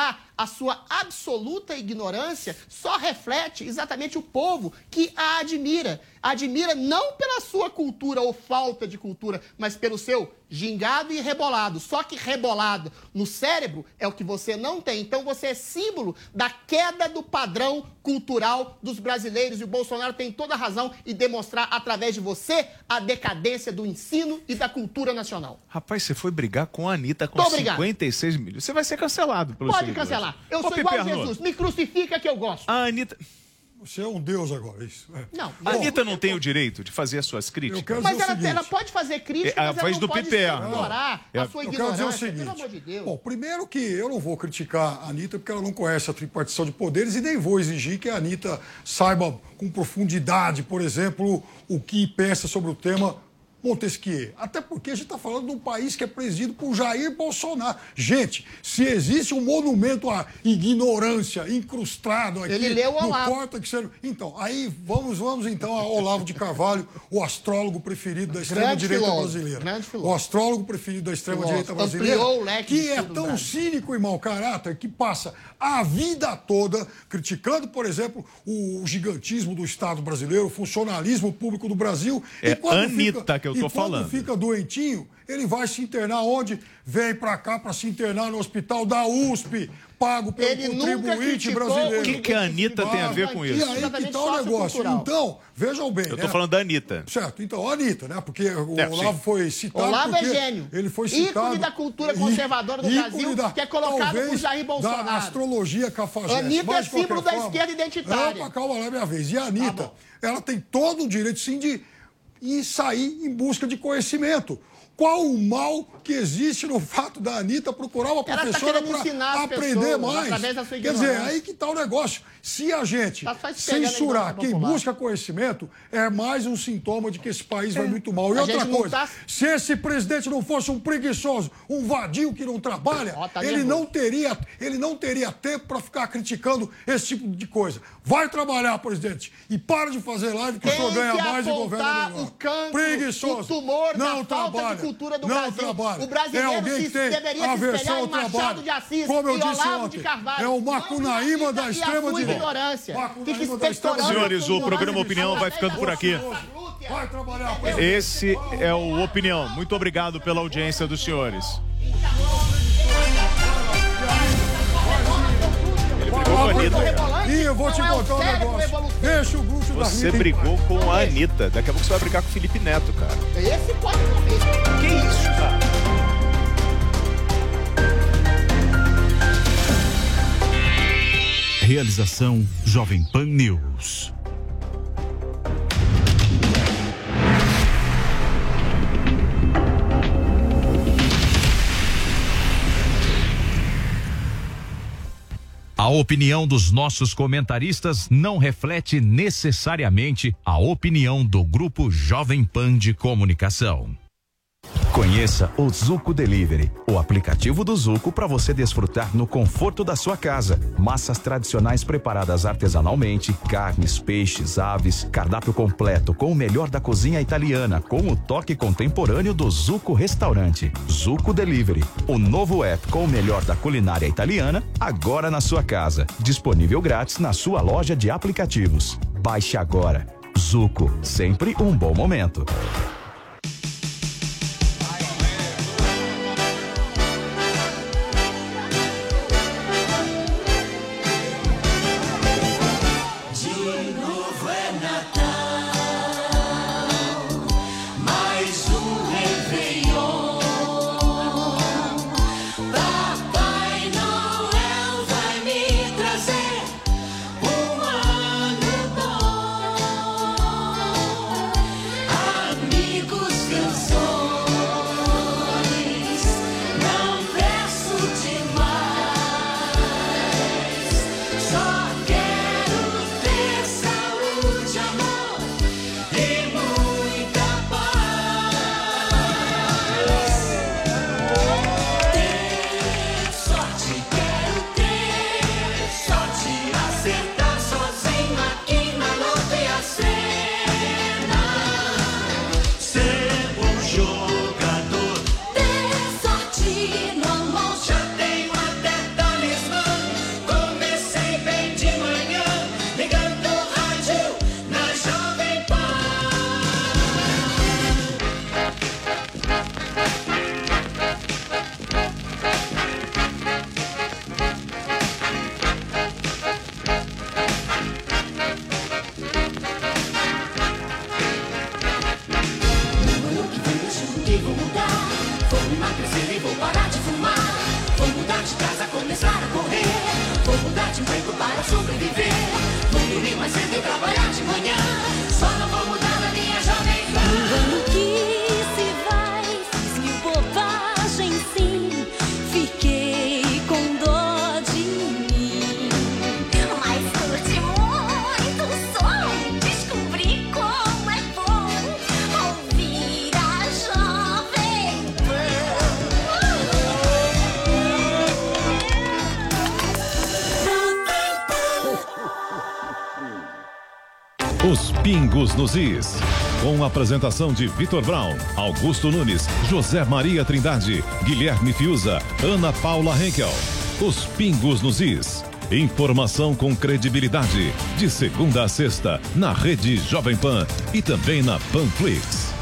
[SPEAKER 6] a sua absoluta ignorância só reflete exatamente o povo que a admira. Admira não pela sua cultura ou falta de cultura, mas pelo seu gingado e rebolado. Só que rebolado no cérebro é o que você não tem. Então você é símbolo da queda do padrão cultural dos brasileiros. E o Bolsonaro tem toda a razão em demonstrar através de você a decadência do ensino e da cultura nacional.
[SPEAKER 5] Rapaz, você foi brigar com a Anitta com
[SPEAKER 6] Tô obrigado.
[SPEAKER 5] cinquenta e seis milhões. Você vai ser cancelado pelos
[SPEAKER 6] Pode
[SPEAKER 5] seguidores.
[SPEAKER 6] cancelar. Eu
[SPEAKER 5] Ô,
[SPEAKER 6] sou igual a
[SPEAKER 5] Piperno,
[SPEAKER 6] Jesus. Me crucifica que eu gosto.
[SPEAKER 5] A Anitta...
[SPEAKER 7] Você é um deus agora, isso. É.
[SPEAKER 6] Não.
[SPEAKER 5] A Anitta não tem o direito de fazer as suas críticas?
[SPEAKER 7] Eu quero
[SPEAKER 6] Mas
[SPEAKER 7] dizer o
[SPEAKER 6] ela,
[SPEAKER 7] seguinte,
[SPEAKER 6] ela pode fazer crítica,
[SPEAKER 5] É a
[SPEAKER 6] mas ela
[SPEAKER 5] voz
[SPEAKER 6] não
[SPEAKER 5] do
[SPEAKER 6] pode
[SPEAKER 5] Piperno.
[SPEAKER 6] ignorar
[SPEAKER 5] É.
[SPEAKER 6] a sua
[SPEAKER 7] Eu quero dizer
[SPEAKER 6] ignorância.
[SPEAKER 7] o seguinte.
[SPEAKER 6] Pelo amor de Deus.
[SPEAKER 7] Bom, primeiro que eu não vou criticar a Anitta porque ela não conhece a tripartição de poderes e nem vou exigir que a Anitta saiba com profundidade, por exemplo, o que pensa sobre o tema Montesquieu. Até porque a gente está falando de um país que é presidido por Jair Bolsonaro. Gente, se existe um monumento à ignorância incrustado aqui
[SPEAKER 6] Ele leu o
[SPEAKER 7] no
[SPEAKER 6] Olavo.
[SPEAKER 7] córtex... Então, aí vamos, vamos então a Olavo de Carvalho, o astrólogo preferido da extrema-direita
[SPEAKER 6] filósofo,
[SPEAKER 7] brasileira.
[SPEAKER 6] grande filósofo.
[SPEAKER 7] O astrólogo preferido da extrema-direita
[SPEAKER 6] Filósofo.
[SPEAKER 7] brasileira,
[SPEAKER 6] Ampliou o leque de
[SPEAKER 7] que é
[SPEAKER 6] estudo do
[SPEAKER 7] tão
[SPEAKER 6] Brasil.
[SPEAKER 7] cínico e mau caráter que passa a vida toda criticando, por exemplo, o gigantismo do Estado brasileiro, o funcionalismo público do Brasil.
[SPEAKER 5] É
[SPEAKER 7] e quando
[SPEAKER 5] Anitta
[SPEAKER 7] fica,
[SPEAKER 5] que eu
[SPEAKER 7] e
[SPEAKER 5] tô
[SPEAKER 7] quando
[SPEAKER 5] falando.
[SPEAKER 7] fica doentinho, ele vai se internar onde? Vem pra cá pra se internar no hospital da U S P, pago pelo
[SPEAKER 6] Ele nunca
[SPEAKER 7] contribuinte
[SPEAKER 6] criticou
[SPEAKER 7] brasileiro.
[SPEAKER 5] O que, que a Anitta tem a ver com
[SPEAKER 7] E
[SPEAKER 5] isso?
[SPEAKER 7] aí que
[SPEAKER 6] Exatamente
[SPEAKER 7] tá o negócio.
[SPEAKER 6] sociocultural.
[SPEAKER 7] Então, vejam bem,
[SPEAKER 5] Eu tô
[SPEAKER 7] né?
[SPEAKER 5] falando da Anitta.
[SPEAKER 7] Certo, então, a Anitta, né? Porque o
[SPEAKER 5] É,
[SPEAKER 7] Olavo
[SPEAKER 5] sim.
[SPEAKER 7] foi citado.
[SPEAKER 6] Olavo é
[SPEAKER 7] porque
[SPEAKER 6] gênio.
[SPEAKER 7] Ele foi
[SPEAKER 6] Ícone
[SPEAKER 7] citado.
[SPEAKER 6] da cultura
[SPEAKER 7] í-
[SPEAKER 6] conservadora do
[SPEAKER 7] ícone
[SPEAKER 6] Brasil, que é colocado
[SPEAKER 7] talvez,
[SPEAKER 6] por Jair Bolsonaro.
[SPEAKER 7] Da astrologia cafajeste.
[SPEAKER 6] Anitta
[SPEAKER 7] Mas,
[SPEAKER 6] é
[SPEAKER 7] de qualquer
[SPEAKER 6] símbolo da
[SPEAKER 7] forma,
[SPEAKER 6] esquerda identitária.
[SPEAKER 7] Opa, calma lá, minha vez. E a Anitta,
[SPEAKER 6] bom.
[SPEAKER 7] ela tem todo o direito, sim, de ir sair em busca de conhecimento. Qual o mal que existe no fato da Anitta procurar uma
[SPEAKER 6] Ela tá
[SPEAKER 7] professora
[SPEAKER 6] querendo ensinar
[SPEAKER 7] para
[SPEAKER 6] as
[SPEAKER 7] aprender
[SPEAKER 6] pessoas,
[SPEAKER 7] mais?
[SPEAKER 6] através da sua
[SPEAKER 7] Quer dizer,
[SPEAKER 6] ignorância.
[SPEAKER 7] aí que está o negócio. Se a gente
[SPEAKER 6] Tá só espelhando a
[SPEAKER 7] censurar
[SPEAKER 6] ignorância
[SPEAKER 7] quem
[SPEAKER 6] popular.
[SPEAKER 7] busca conhecimento, é mais um sintoma de que esse país vai muito mal. E
[SPEAKER 6] A
[SPEAKER 7] outra
[SPEAKER 6] gente não
[SPEAKER 7] coisa,
[SPEAKER 6] tá-
[SPEAKER 7] se esse presidente não fosse um preguiçoso, um vadio que não trabalha,
[SPEAKER 6] Ó, tá
[SPEAKER 7] ele,
[SPEAKER 6] nervoso.
[SPEAKER 7] não teria, ele não teria tempo para ficar criticando esse tipo de coisa. Vai trabalhar, presidente, e para de fazer live que o
[SPEAKER 6] Tem
[SPEAKER 7] senhor ganha
[SPEAKER 6] que
[SPEAKER 7] mais e governa
[SPEAKER 6] apontar
[SPEAKER 7] melhor.
[SPEAKER 6] o cancro,
[SPEAKER 7] Preguiçoso.
[SPEAKER 6] o tumor da
[SPEAKER 7] não
[SPEAKER 6] falta de
[SPEAKER 7] trabalha,
[SPEAKER 6] cultura do
[SPEAKER 7] não
[SPEAKER 6] Brasil.
[SPEAKER 7] Trabalha.
[SPEAKER 6] O brasileiro
[SPEAKER 7] é alguém
[SPEAKER 6] se-
[SPEAKER 7] que tem
[SPEAKER 6] deveria se
[SPEAKER 7] aversão
[SPEAKER 6] espelhar
[SPEAKER 7] ao
[SPEAKER 6] em Machado
[SPEAKER 7] trabalho.
[SPEAKER 6] de Assis
[SPEAKER 7] Como eu
[SPEAKER 6] e
[SPEAKER 7] disse
[SPEAKER 6] Olavo
[SPEAKER 7] ontem,
[SPEAKER 6] de Carvalho.
[SPEAKER 7] é o
[SPEAKER 6] Não
[SPEAKER 7] Macunaíma
[SPEAKER 6] a
[SPEAKER 7] da
[SPEAKER 6] sua
[SPEAKER 7] extrema-direita.
[SPEAKER 6] ignorância.
[SPEAKER 7] Macunaíma
[SPEAKER 6] Fica
[SPEAKER 7] da
[SPEAKER 6] expectorando.
[SPEAKER 5] Senhores, o programa Opinião vai ficando por aqui.
[SPEAKER 7] Vai trabalhar.
[SPEAKER 5] Esse é o Opinião. Muito obrigado pela audiência dos senhores. Ele brigou com a Anitta.
[SPEAKER 7] Ih, eu vou te
[SPEAKER 6] Não é o
[SPEAKER 7] contar um
[SPEAKER 6] cérebro
[SPEAKER 7] negócio.
[SPEAKER 6] evolutivo.
[SPEAKER 7] Deixa o glúteo da
[SPEAKER 5] Você
[SPEAKER 7] Anitta em
[SPEAKER 5] brigou
[SPEAKER 7] paz.
[SPEAKER 5] com a Anitta. Daqui a pouco você vai brigar com o Felipe Neto, cara.
[SPEAKER 6] Esse pode morrer.
[SPEAKER 5] Que isso, cara?
[SPEAKER 8] Realização Jovem Pan News. A opinião dos nossos comentaristas não reflete necessariamente a opinião do Grupo Jovem Pan de Comunicação. Conheça o Zuco Delivery, o aplicativo do Zuco para você desfrutar no conforto da sua casa. Massas tradicionais preparadas artesanalmente, carnes, peixes, aves, cardápio completo com o melhor da cozinha italiana, com o toque contemporâneo do Zuco Restaurante. Zuco Delivery, o novo app com o melhor da culinária italiana, agora na sua casa. Disponível grátis na sua loja de aplicativos. Baixe agora. Zuco, sempre um bom momento.
[SPEAKER 9] Amigo Vou emagrecer e vou parar de fumar. Vou mudar de casa, começar a correr. Vou mudar de emprego para sobreviver. Vou dormir mais cedo e trabalhar de manhã. Só não vou mudar na minha Jovem Pan.
[SPEAKER 10] O ano que se vai, fiz mil bobagens sim. Fiquei com dó de mim.
[SPEAKER 9] Mas curti muito o som. Descobri como é bom ouvir a Jovem
[SPEAKER 11] Pan. Os Pingos nos Is. Com a apresentação de Vitor Brown, Augusto Nunes, José Maria Trindade, Guilherme Fiuza, Ana Paula Henkel. Os Pingos nos Is. Informação com credibilidade. De segunda a sexta, na rede Jovem Pan e também na Panflix.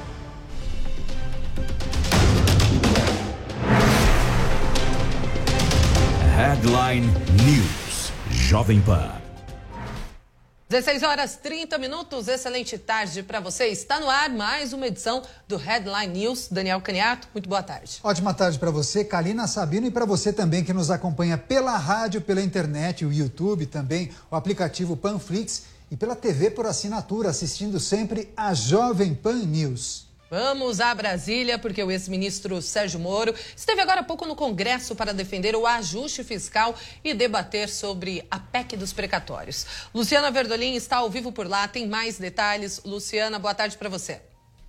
[SPEAKER 8] Headline News. Jovem Pan.
[SPEAKER 12] dezesseis horas e trinta minutos, excelente tarde para você. Está no ar mais uma edição do Headline News. Daniel Caniato, muito boa tarde.
[SPEAKER 13] Ótima tarde para você, Kalina Sabino, e para você também que nos acompanha pela rádio, pela internet, o YouTube, também o aplicativo Panflix e pela T V por assinatura, assistindo sempre a Jovem Pan News.
[SPEAKER 12] Vamos a Brasília, porque o ex-ministro Sérgio Moro esteve agora há pouco no Congresso para defender o ajuste fiscal e debater sobre a P E C dos precatórios. Luciana Verdolim está ao vivo por lá, tem mais detalhes. Luciana, boa tarde para você.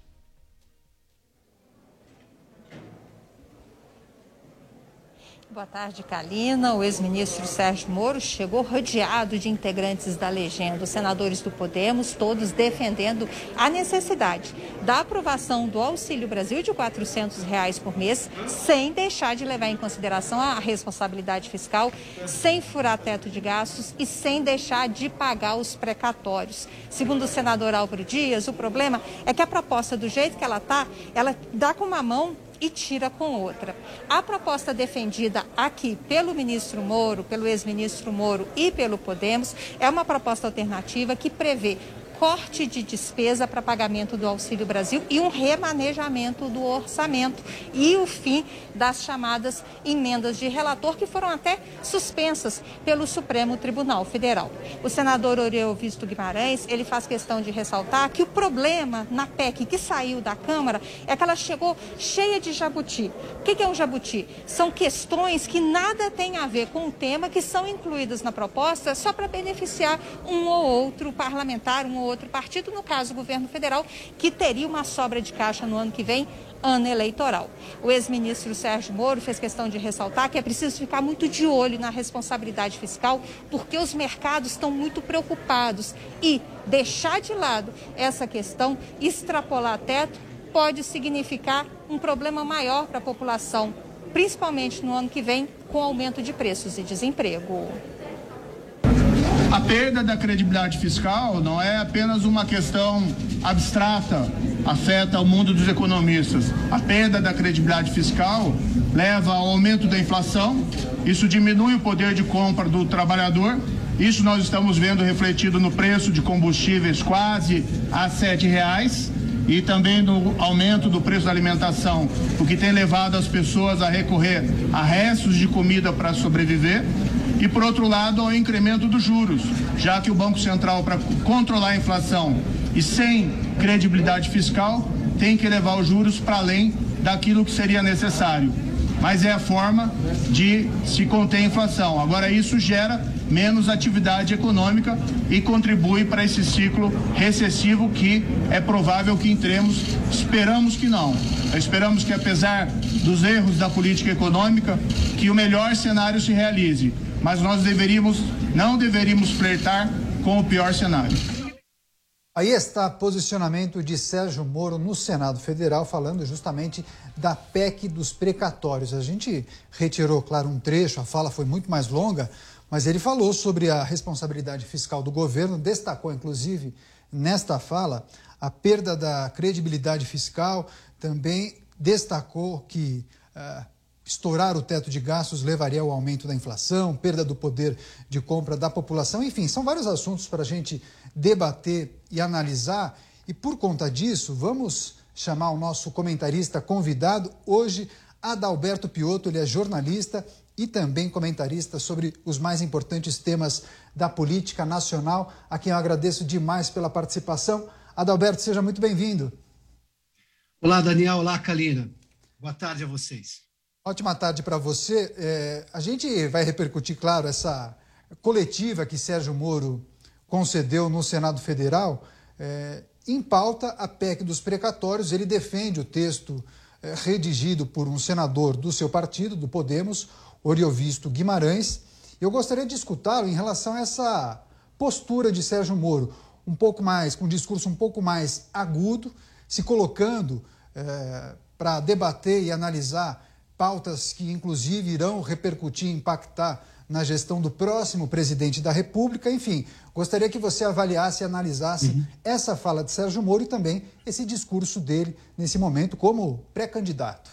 [SPEAKER 14] Boa tarde, Kalina. O ex-ministro Sérgio Moro chegou rodeado de integrantes da legenda, os senadores do Podemos, todos defendendo a necessidade da aprovação do Auxílio Brasil de quatrocentos reais por mês, sem deixar de levar em consideração a responsabilidade fiscal, sem furar teto de gastos e sem deixar de pagar os precatórios. Segundo o senador Álvaro Dias, o problema é que a proposta, do jeito que ela está, ela dá com uma mão e tira com outra. A proposta defendida aqui pelo ministro Moro, pelo ex-ministro Moro e pelo Podemos é uma proposta alternativa que prevê corte de despesa para pagamento do Auxílio Brasil e um remanejamento do orçamento e o fim das chamadas emendas de relator, que foram até suspensas pelo Supremo Tribunal Federal. O senador Oriovisto Guimarães, ele faz questão de ressaltar que o problema na P E C que saiu da Câmara é que ela chegou cheia de jabuti. O que é um jabuti? São questões que nada têm a ver com o tema, que são incluídas na proposta só para beneficiar um ou outro parlamentar, um ou outro partido, no caso o governo federal, que teria uma sobra de caixa no ano que vem, ano eleitoral. O ex-ministro Sérgio Moro fez questão de ressaltar que é preciso ficar muito de olho na responsabilidade fiscal, porque os mercados estão muito preocupados e deixar de lado essa questão, extrapolar teto, pode significar um problema maior para a população, principalmente no ano que vem, com aumento de preços e desemprego.
[SPEAKER 15] A perda da credibilidade fiscal não é apenas uma questão abstrata, afeta o mundo dos economistas. A perda da credibilidade fiscal leva ao aumento da inflação, isso diminui o poder de compra do trabalhador, isso nós estamos vendo refletido no preço de combustíveis quase a sete reais e também no aumento do preço da alimentação, o que tem levado as pessoas a recorrer a restos de comida para sobreviver. E, por outro lado, ao incremento dos juros, já que o Banco Central, para controlar a inflação e sem credibilidade fiscal, tem que levar os juros para além daquilo que seria necessário. Mas é a forma de se conter a inflação. Agora, isso gera menos atividade econômica e contribui para esse ciclo recessivo que é provável que entremos. Esperamos que não. Esperamos que, apesar dos erros da política econômica, que o melhor cenário se realize. Mas nós deveríamos, não deveríamos flertar com o pior cenário.
[SPEAKER 13] Aí está posicionamento de Sérgio Moro no Senado Federal, falando justamente da P E C dos precatórios. A gente retirou, claro, um trecho, a fala foi muito mais longa, mas ele falou sobre a responsabilidade fiscal do governo, destacou, inclusive, nesta fala, a perda da credibilidade fiscal, também destacou que Uh, estourar o teto de gastos levaria ao aumento da inflação, perda do poder de compra da população, enfim, são vários assuntos para a gente debater e analisar. E por conta disso, vamos chamar o nosso comentarista convidado. Hoje, Adalberto Piotto, ele é jornalista e também comentarista sobre os mais importantes temas da política nacional, a quem eu agradeço demais pela participação. Adalberto, seja muito bem-vindo.
[SPEAKER 16] Olá, Daniel. Olá, Kalina. Boa tarde a vocês.
[SPEAKER 13] Ótima tarde para você. É, a gente vai repercutir, claro, essa coletiva que Sérgio Moro concedeu no Senado Federal. É, em pauta, a P E C dos precatórios. Ele defende o texto é, redigido por um senador do seu partido, do Podemos, Oriovisto Guimarães. Eu gostaria de escutá-lo em relação a essa postura de Sérgio Moro, um pouco mais, com um discurso um pouco mais agudo, se colocando é, para debater e analisar pautas que, inclusive, irão repercutir e impactar na gestão do próximo presidente da República. Enfim, gostaria que você avaliasse e analisasse uhum. essa fala de Sérgio Moro e também esse discurso dele nesse momento como pré-candidato.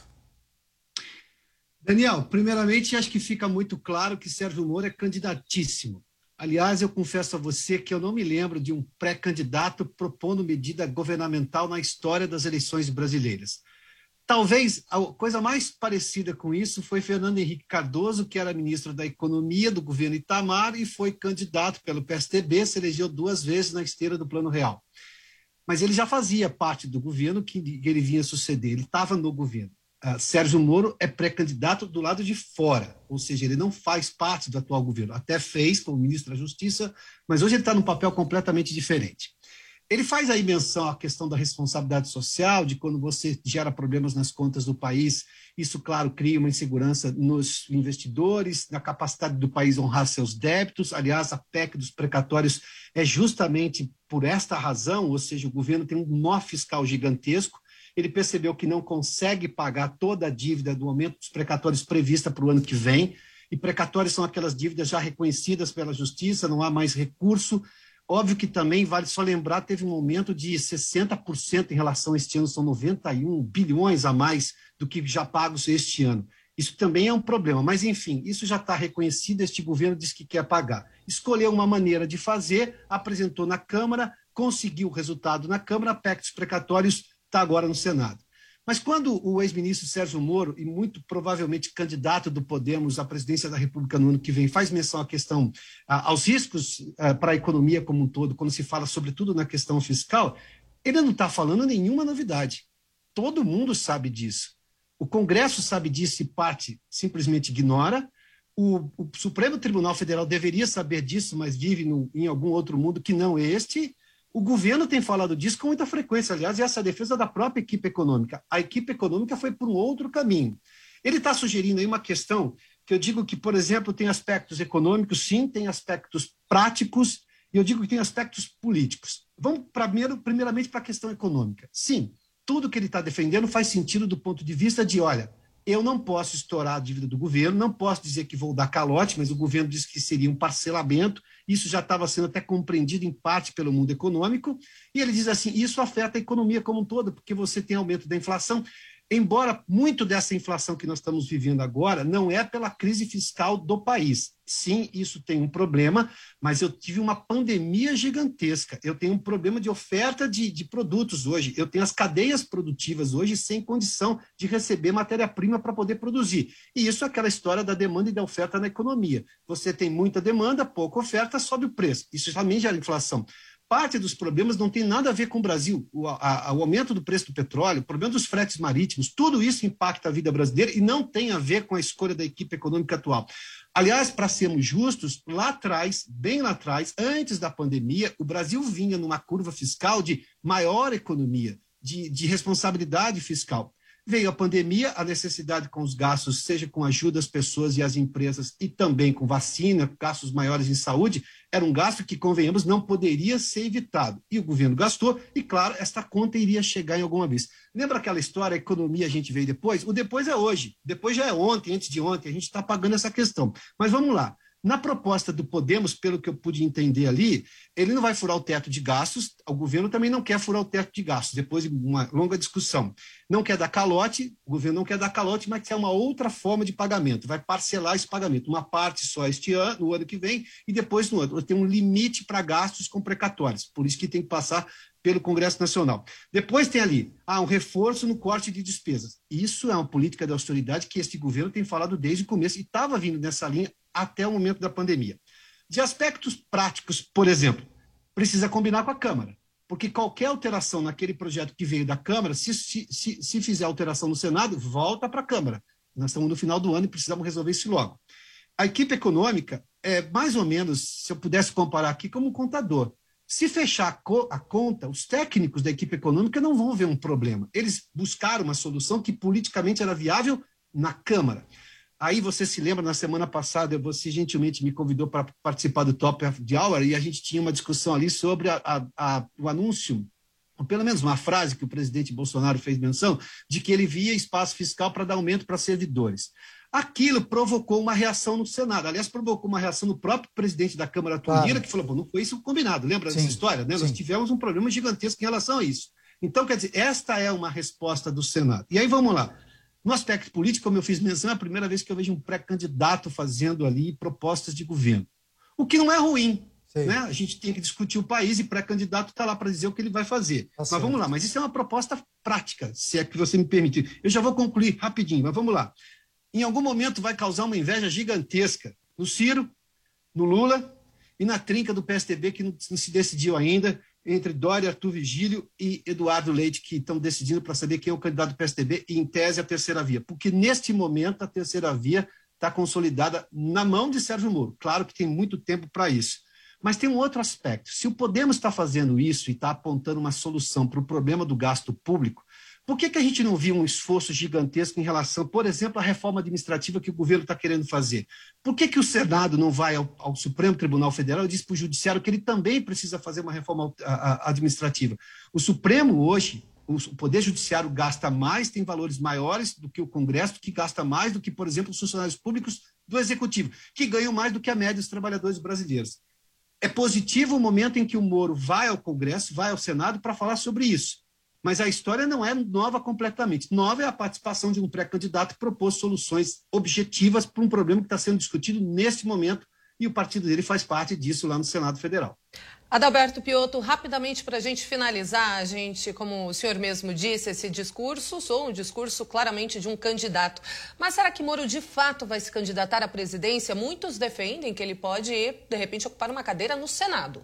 [SPEAKER 16] Daniel, primeiramente, acho que fica muito claro que Sérgio Moro é candidatíssimo. Aliás, eu confesso a você que eu não me lembro de um pré-candidato propondo medida governamental na história das eleições brasileiras. Talvez a coisa mais parecida com isso foi Fernando Henrique Cardoso, que era ministro da Economia do governo Itamar e foi candidato pelo P S D B, se elegeu duas vezes na esteira do Plano Real. Mas ele já fazia parte do governo que ele vinha suceder, ele estava no governo. Uh, Sérgio Moro é pré-candidato do lado de fora, ou seja, ele não faz parte do atual governo. Até fez como ministro da Justiça, mas hoje ele está num papel completamente diferente. Ele faz aí menção à questão da responsabilidade social, de quando você gera problemas nas contas do país, isso, claro, cria uma insegurança nos investidores, na capacidade do país honrar seus débitos. Aliás, a P E C dos precatórios é justamente por esta razão, ou seja, o governo tem um nó fiscal gigantesco. Ele percebeu que não consegue pagar toda a dívida do aumento dos precatórios prevista para o ano que vem, e precatórios são aquelas dívidas já reconhecidas pela Justiça, não há mais recurso. Óbvio que também, vale só lembrar, teve um aumento de sessenta por cento em relação a este ano, são noventa e um bilhões a mais do que já pagos este ano. Isso também é um problema, mas enfim, isso já está reconhecido, este governo diz que quer pagar. Escolheu uma maneira de fazer, apresentou na Câmara, conseguiu o resultado na Câmara, a P E C dos precatórios está agora no Senado. Mas quando o ex-ministro Sérgio Moro, e muito provavelmente candidato do Podemos à presidência da República no ano que vem, faz menção à questão, aos riscos para a economia como um todo, quando se fala sobretudo na questão fiscal, ele não está falando nenhuma novidade. Todo mundo sabe disso. O Congresso sabe disso e parte simplesmente ignora. O, o Supremo Tribunal Federal deveria saber disso, mas vive no, em algum outro mundo que não este. O governo tem falado disso com muita frequência, aliás, e essa é a defesa da própria equipe econômica. A equipe econômica foi por um outro caminho. Ele está sugerindo aí uma questão que eu digo que, por exemplo, tem aspectos econômicos, sim, tem aspectos práticos, e eu digo que tem aspectos políticos. Vamos primeiro, primeiramente para a questão econômica. Sim, tudo que ele está defendendo faz sentido do ponto de vista de, olha, eu não posso estourar a dívida do governo, não posso dizer que vou dar calote, mas o governo disse que seria um parcelamento, isso já estava sendo até compreendido em parte pelo mundo econômico, e ele diz assim, isso afeta a economia como um todo, porque você tem aumento da inflação, embora muito dessa inflação que nós estamos vivendo agora não é pela crise fiscal do país. Sim, isso tem um problema, mas eu tive uma pandemia gigantesca. Eu tenho um problema de oferta de, de produtos hoje. Eu tenho as cadeias produtivas hoje sem condição de receber matéria-prima para poder produzir. E isso é aquela história da demanda e da oferta na economia. Você tem muita demanda, pouca oferta, sobe o preço. Isso também gera inflação. Parte dos problemas não tem nada a ver com o Brasil. O, a, o aumento do preço do petróleo, o problema dos fretes marítimos, tudo isso impacta a vida brasileira e não tem a ver com a escolha da equipe econômica atual. Aliás, para sermos justos, lá atrás, bem lá atrás, antes da pandemia, o Brasil vinha numa curva fiscal de maior economia, de, de responsabilidade fiscal. Veio a pandemia, a necessidade com os gastos, seja com ajuda às pessoas e às empresas e também com vacina, gastos maiores em saúde, era um gasto que, convenhamos, não poderia ser evitado. E o governo gastou e, claro, esta conta iria chegar em alguma vez. Lembra aquela história, a economia a gente veio depois? O depois é hoje, depois já é ontem, antes de ontem, a gente está pagando essa questão. Mas vamos lá. Na proposta do Podemos, pelo que eu pude entender ali, ele não vai furar o teto de gastos, o governo também não quer furar o teto de gastos, depois de uma longa discussão. Não quer dar calote, o governo não quer dar calote, mas quer uma outra forma de pagamento, vai parcelar esse pagamento, uma parte só este ano, no ano que vem, e depois no outro. Tem um limite para gastos com precatórios, por isso que tem que passar pelo Congresso Nacional. Depois tem ali, ah, um reforço no corte de despesas. Isso é uma política de austeridade que este governo tem falado desde o começo e estava vindo nessa linha até o momento da pandemia. De aspectos práticos, por exemplo, precisa combinar com a Câmara, porque qualquer alteração naquele projeto que veio da Câmara, se, se, se, se fizer alteração no Senado, volta para a Câmara. Nós estamos no final do ano e precisamos resolver isso logo. A equipe econômica é mais ou menos, se eu pudesse comparar aqui, como um contador. Se fechar a, co- a conta, os técnicos da equipe econômica não vão ver um problema. Eles buscaram uma solução que politicamente era viável na Câmara. Aí você se lembra, na semana passada, você gentilmente me convidou para participar do Top of the Hour e a gente tinha uma discussão ali sobre a, a, a, o anúncio, ou pelo menos uma frase que o presidente Bolsonaro fez menção, de que ele via espaço fiscal para dar aumento para servidores. Aquilo provocou uma reação no Senado. Aliás, provocou uma reação no próprio presidente da Câmara, Arthur Lira, que falou, pô, não foi isso combinado. Lembra dessa história? Né? Nós tivemos um problema gigantesco em relação a isso. Então, quer dizer, esta é uma resposta do Senado. E aí, vamos lá. No aspecto político, como eu fiz menção, é a primeira vez que eu vejo um pré-candidato fazendo ali propostas de governo. O que não é ruim. Né? A gente tem que discutir o país e pré-candidato está lá para dizer o que ele vai fazer. Tá mas certo. Vamos lá, mas isso é uma proposta prática, se é que você me permitir. Eu já vou concluir rapidinho, mas vamos lá. Em algum momento vai causar uma inveja gigantesca no Ciro, no Lula e na trinca do P S D B, que não, não se decidiu ainda, entre Dória, Arthur Vigílio e Eduardo Leite, que estão decidindo para saber quem é o candidato do P S D B e, em tese, a terceira via. Porque, neste momento, a terceira via está consolidada na mão de Sérgio Moro. Claro que tem muito tempo para isso. Mas tem um outro aspecto. Se o Podemos está fazendo isso e está apontando uma solução para o problema do gasto público, por que, que a gente não viu um esforço gigantesco em relação, por exemplo, à reforma administrativa que o governo está querendo fazer? Por que, que o Senado não vai ao, ao Supremo Tribunal Federal e diz para o Judiciário que ele também precisa fazer uma reforma a, a, administrativa? O Supremo hoje, o Poder Judiciário gasta mais, tem valores maiores do que o Congresso, que gasta mais do que, por exemplo, os funcionários públicos do Executivo, que ganham mais do que a média dos trabalhadores brasileiros. É positivo o momento em que o Moro vai ao Congresso, vai ao Senado para falar sobre isso. Mas a história não é nova completamente. Nova é a participação de um pré-candidato que propôs soluções objetivas para um problema que está sendo discutido neste momento e o partido dele faz parte disso lá no Senado Federal.
[SPEAKER 12] Adalberto Piotto, rapidamente para a gente finalizar, a gente, como o senhor mesmo disse, esse discurso sou um discurso claramente de um candidato. Mas será que Moro de fato vai se candidatar à presidência? Muitos defendem que ele pode, de repente, ocupar uma cadeira no Senado.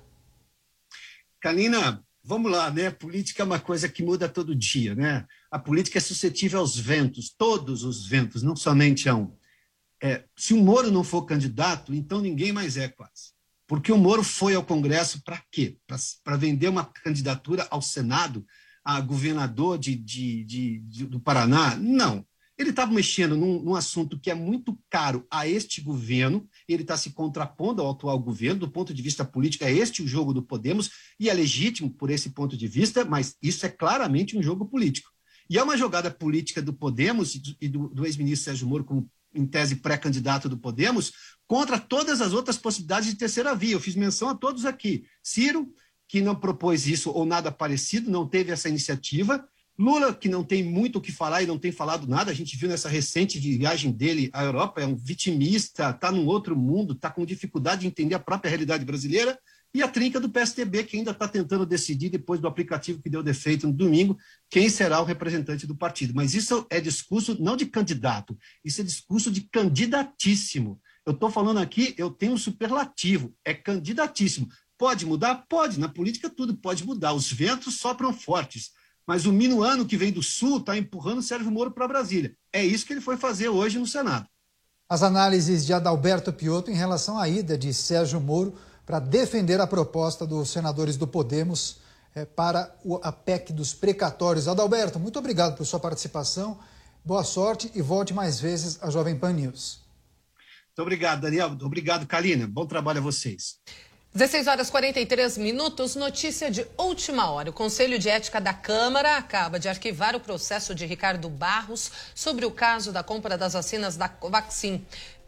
[SPEAKER 16] Kalina, vamos lá, né? Política é uma coisa que muda todo dia, né? A política é suscetível aos ventos, todos os ventos, não somente a um. É, se o Moro não for candidato, então ninguém mais é quase. Porque o Moro foi ao Congresso para quê? Para vender uma candidatura ao Senado, a governador de, de, de, de, do Paraná? Não. Ele estava mexendo num, num assunto que é muito caro a este governo, ele está se contrapondo ao atual governo, do ponto de vista político, é este o jogo do Podemos, e é legítimo por esse ponto de vista, mas isso é claramente um jogo político. E é uma jogada política do Podemos e do, do ex-ministro Sérgio Moro, como em tese pré-candidato do Podemos, contra todas as outras possibilidades de terceira via. Eu fiz menção a todos aqui. Ciro, que não propôs isso ou nada parecido, não teve essa iniciativa. Lula, que não tem muito o que falar e não tem falado nada, a gente viu nessa recente viagem dele à Europa, é um vitimista, está num outro mundo, está com dificuldade de entender a própria realidade brasileira, e a trinca do P S D B, que ainda está tentando decidir, depois do aplicativo que deu defeito no domingo, quem será o representante do partido. Mas isso é discurso não de candidato, isso é discurso de candidatíssimo. Eu estou falando aqui, eu tenho um superlativo, é candidatíssimo. Pode mudar? Pode, na política tudo pode mudar, os ventos sopram fortes. Mas o minuano que vem do Sul está empurrando o Sérgio Moro para Brasília. É isso que ele foi fazer hoje no Senado.
[SPEAKER 13] As análises de Adalberto Piotto em relação à ida de Sérgio Moro para defender a proposta dos senadores do Podemos é, para a P E C dos precatórios. Adalberto, muito obrigado por sua participação. Boa sorte e volte mais vezes à Jovem Pan News.
[SPEAKER 16] Muito obrigado, Daniel. Obrigado, Kalina. Bom trabalho a vocês.
[SPEAKER 12] dezesseis horas e quarenta e três minutos, notícia de última hora. O Conselho de Ética da Câmara acaba de arquivar o processo de Ricardo Barros sobre o caso da compra das vacinas da Covaxin.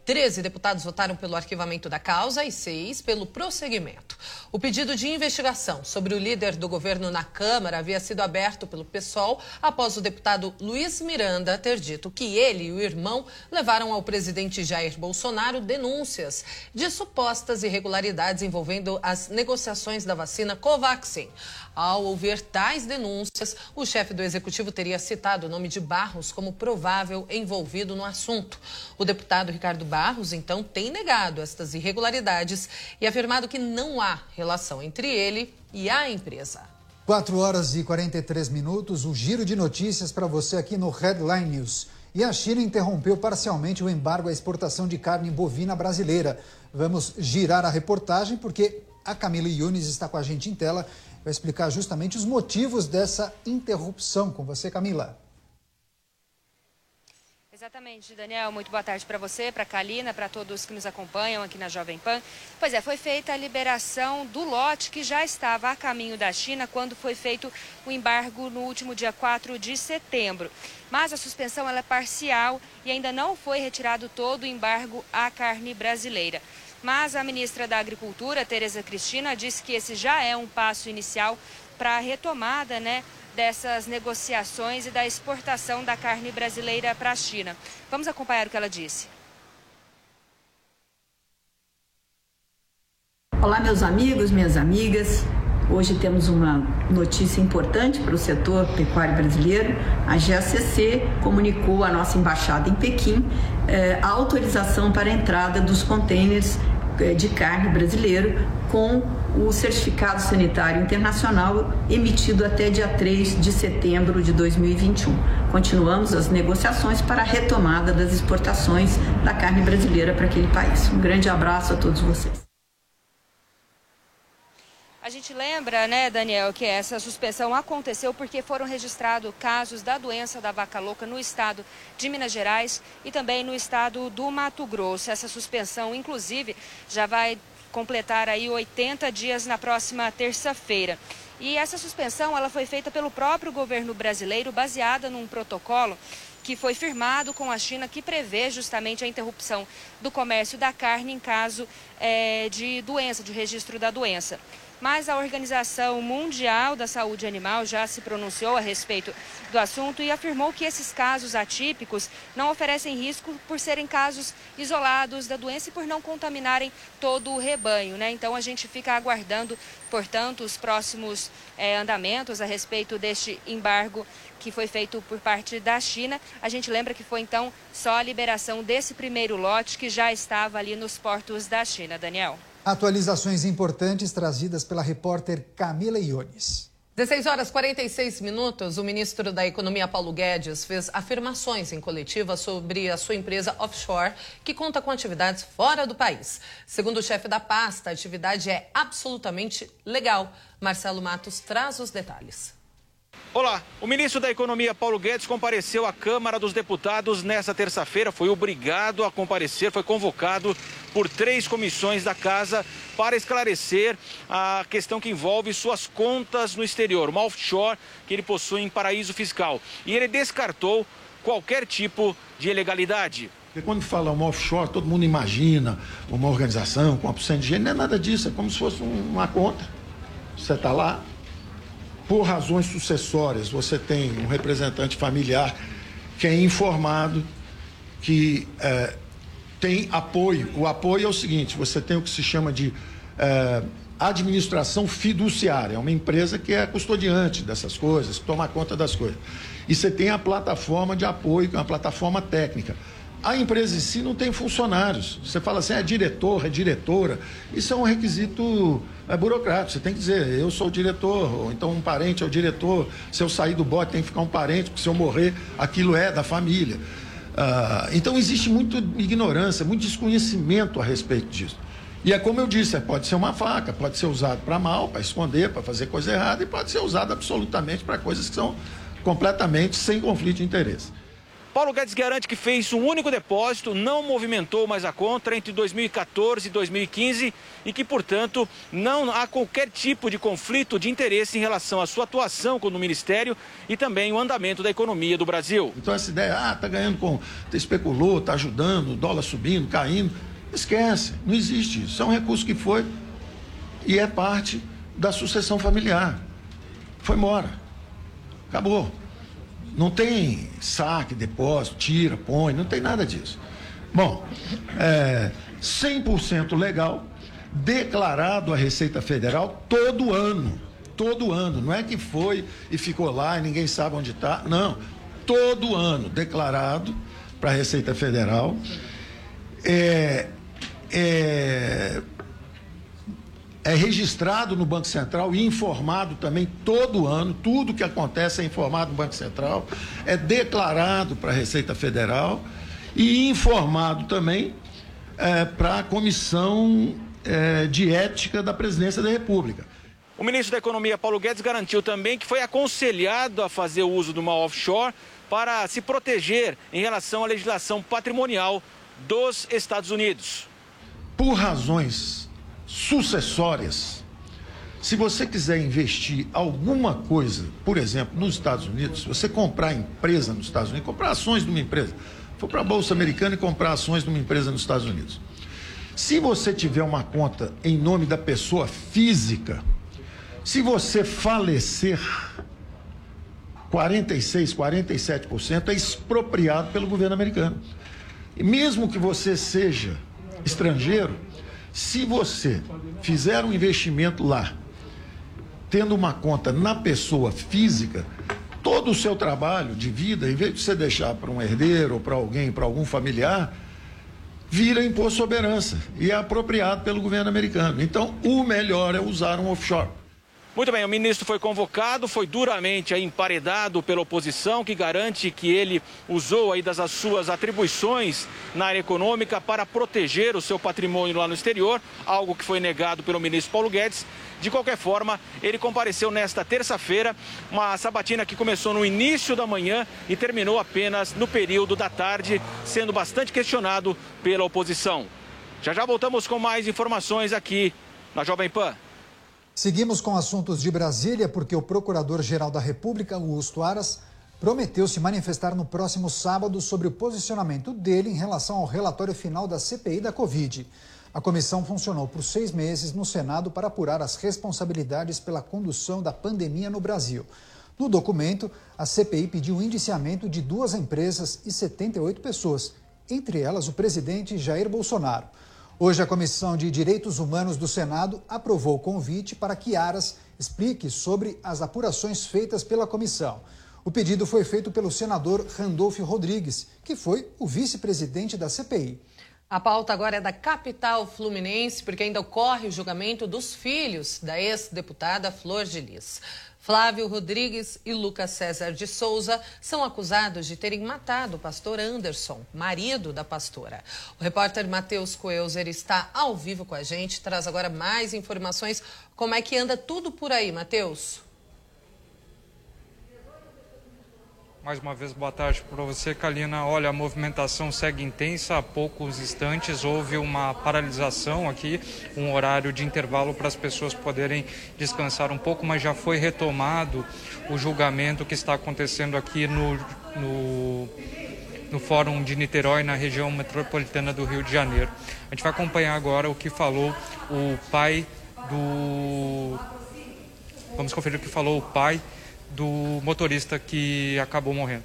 [SPEAKER 12] treze deputados votaram pelo arquivamento da causa e seis pelo prosseguimento. O pedido de investigação sobre o líder do governo na Câmara havia sido aberto pelo PSOL após o deputado Luiz Miranda ter dito que ele e o irmão levaram ao presidente Jair Bolsonaro denúncias de supostas irregularidades envolvendo as negociações da vacina Covaxin. Ao ouvir tais denúncias, o chefe do executivo teria citado o nome de Barros como provável envolvido no assunto. O deputado Ricardo Barros, então, tem negado estas irregularidades e afirmado que não há relação entre ele e a empresa.
[SPEAKER 13] quatro horas e quarenta e três minutos, o giro de notícias para você aqui no Headline News. E a China interrompeu parcialmente o embargo à exportação de carne bovina brasileira. Vamos girar a reportagem porque a Camila Yunes está com a gente em tela. Vai explicar justamente os motivos dessa interrupção. Com você, Camila.
[SPEAKER 17] Exatamente, Daniel. Muito boa tarde para você, para a Kalina, para todos que nos acompanham aqui na Jovem Pan. Pois é, foi feita a liberação do lote que já estava a caminho da China quando foi feito o embargo no último dia quatro de setembro. Mas a suspensão ela é parcial e ainda não foi retirado todo o embargo à carne brasileira. Mas a ministra da Agricultura, Tereza Cristina, disse que esse já é um passo inicial para a retomada, né, dessas negociações e da exportação da carne brasileira para a China. Vamos acompanhar o que ela disse.
[SPEAKER 18] Olá, meus amigos, minhas amigas. Hoje temos uma notícia importante para o setor pecuário brasileiro. A G A C C comunicou à nossa embaixada em Pequim eh, a autorização para a entrada dos contêineres eh, de carne brasileiro com o certificado sanitário internacional emitido até dia três de setembro de dois mil e vinte e um. Continuamos as negociações para a retomada das exportações da carne brasileira para aquele país. Um grande abraço a todos vocês.
[SPEAKER 17] A gente lembra, né, Daniel, que essa suspensão aconteceu porque foram registrados casos da doença da vaca louca no estado de Minas Gerais e também no estado do Mato Grosso. Essa suspensão, inclusive, já vai completar aí oitenta dias na próxima terça-feira. E essa suspensão ela foi feita pelo próprio governo brasileiro, baseada num protocolo que foi firmado com a China, que prevê justamente a interrupção do comércio da carne em caso é, de doença, de registro da doença. Mas a Organização Mundial da Saúde Animal já se pronunciou a respeito do assunto e afirmou que esses casos atípicos não oferecem risco por serem casos isolados da doença e por não contaminarem todo o rebanho, né? Então a gente fica aguardando, portanto, os próximos é, andamentos a respeito deste embargo que foi feito por parte da China. A gente lembra que foi então só a liberação desse primeiro lote que já estava ali nos portos da China, Daniel.
[SPEAKER 13] Atualizações importantes trazidas pela repórter Camila Yunes.
[SPEAKER 12] dezesseis horas e quarenta e seis minutos, o ministro da Economia, Paulo Guedes, fez afirmações em coletiva sobre a sua empresa offshore, que conta com atividades fora do país. Segundo o chefe da pasta, a atividade é absolutamente legal. Marcelo Matos traz os detalhes.
[SPEAKER 19] Olá, o ministro da Economia, Paulo Guedes, compareceu à Câmara dos Deputados nesta terça-feira. Foi obrigado a comparecer, foi convocado por três comissões da Casa para esclarecer a questão que envolve suas contas no exterior, uma offshore que ele possui em paraíso fiscal. E ele descartou qualquer tipo de ilegalidade.
[SPEAKER 20] Porque quando fala uma offshore, todo mundo imagina uma organização com uma porção de dinheiro. Não é nada disso, é como se fosse uma conta. Você está lá. Por razões sucessórias, você tem um representante familiar que é informado, que é, tem apoio. O apoio é o seguinte, você tem o que se chama de é, administração fiduciária, é uma empresa que é custodiante dessas coisas, que toma conta das coisas. E você tem a plataforma de apoio, que é uma plataforma técnica. A empresa em si não tem funcionários. Você fala assim, é diretor, é diretora. Isso é um requisito é, burocrático. Você tem que dizer, eu sou o diretor, ou então um parente é o diretor. Se eu sair do bote tem que ficar um parente, porque se eu morrer, aquilo é da família. Ah, então existe muita ignorância, muito desconhecimento a respeito disso. E é como eu disse, pode ser uma faca, pode ser usado para mal, para esconder, para fazer coisa errada, e pode ser usado absolutamente para coisas que são completamente sem conflito de interesse.
[SPEAKER 19] Paulo Guedes garante que fez um único depósito, não movimentou mais a conta entre dois mil e quatorze e dois mil e quinze e que, portanto, não há qualquer tipo de conflito de interesse em relação à sua atuação no Ministério e também o andamento da economia do Brasil.
[SPEAKER 20] Então essa ideia, ah, tá ganhando com, especulou, tá ajudando, dólar subindo, caindo, esquece, não existe isso. É um recurso que foi e é parte da sucessão familiar. Foi embora. Acabou. Não tem saque, depósito, tira, põe, não tem nada disso. Bom, é cem por cento legal, declarado à Receita Federal todo ano. Todo ano. Não é que foi e ficou lá e ninguém sabe onde está. Não. Todo ano declarado para a Receita Federal. É, é, é registrado no Banco Central e informado também todo ano. Tudo que acontece é informado no Banco Central. É declarado para a Receita Federal e informado também é, para a Comissão é, de Ética da Presidência da República.
[SPEAKER 19] O ministro da Economia, Paulo Guedes, garantiu também que foi aconselhado a fazer o uso de uma offshore para se proteger em relação à legislação patrimonial dos Estados Unidos.
[SPEAKER 20] Por razões sucessórias, se você quiser investir alguma coisa, por exemplo, nos Estados Unidos, se você comprar empresa nos Estados Unidos, comprar ações de uma empresa, for para a Bolsa Americana e comprar ações de uma empresa nos Estados Unidos. Se você tiver uma conta em nome da pessoa física, se você falecer, quarenta e seis, quarenta e sete por cento é expropriado pelo governo americano. E mesmo que você seja estrangeiro, se você fizer um investimento lá, tendo uma conta na pessoa física, todo o seu trabalho de vida, em vez de você deixar para um herdeiro ou para alguém, para algum familiar, vira imposto sobre herança e é apropriado pelo governo americano. Então, o melhor é usar um offshore.
[SPEAKER 19] Muito bem, o ministro foi convocado, foi duramente aí emparedado pela oposição, que garante que ele usou aí das suas atribuições na área econômica para proteger o seu patrimônio lá no exterior, algo que foi negado pelo ministro Paulo Guedes. De qualquer forma, ele compareceu nesta terça-feira, uma sabatina que começou no início da manhã e terminou apenas no período da tarde, sendo bastante questionado pela oposição. Já já voltamos com mais informações aqui na Jovem Pan.
[SPEAKER 13] Seguimos com assuntos de Brasília, porque o Procurador-Geral da República, Augusto Aras, prometeu se manifestar no próximo sábado sobre o posicionamento dele em relação ao relatório final da C P I da Covid. A comissão funcionou por seis meses no Senado para apurar as responsabilidades pela condução da pandemia no Brasil. No documento, a C P I pediu o indiciamento de duas empresas e setenta e oito pessoas, entre elas o presidente Jair Bolsonaro. Hoje, a Comissão de Direitos Humanos do Senado aprovou o convite para que Aras explique sobre as apurações feitas pela comissão. O pedido foi feito pelo senador Randolfo Rodrigues, que foi o vice-presidente da C P I.
[SPEAKER 12] A pauta agora é da capital fluminense, porque ainda ocorre o julgamento dos filhos da ex-deputada Flor de Lis. Flávio Rodrigues e Lucas César de Souza são acusados de terem matado o pastor Anderson, marido da pastora. O repórter Matheus Coelzer está ao vivo com a gente, traz agora mais informações. Como é que anda tudo por aí, Matheus?
[SPEAKER 21] Mais uma vez, boa tarde para você, Kalina. Olha, a movimentação segue intensa. Há poucos instantes houve uma paralisação aqui, um horário de intervalo para as pessoas poderem descansar um pouco, mas já foi retomado o julgamento que está acontecendo aqui no, no, no Fórum de Niterói, na região metropolitana do Rio de Janeiro. A gente vai acompanhar agora o que falou o pai do... Vamos conferir o que falou o pai do motorista que acabou morrendo.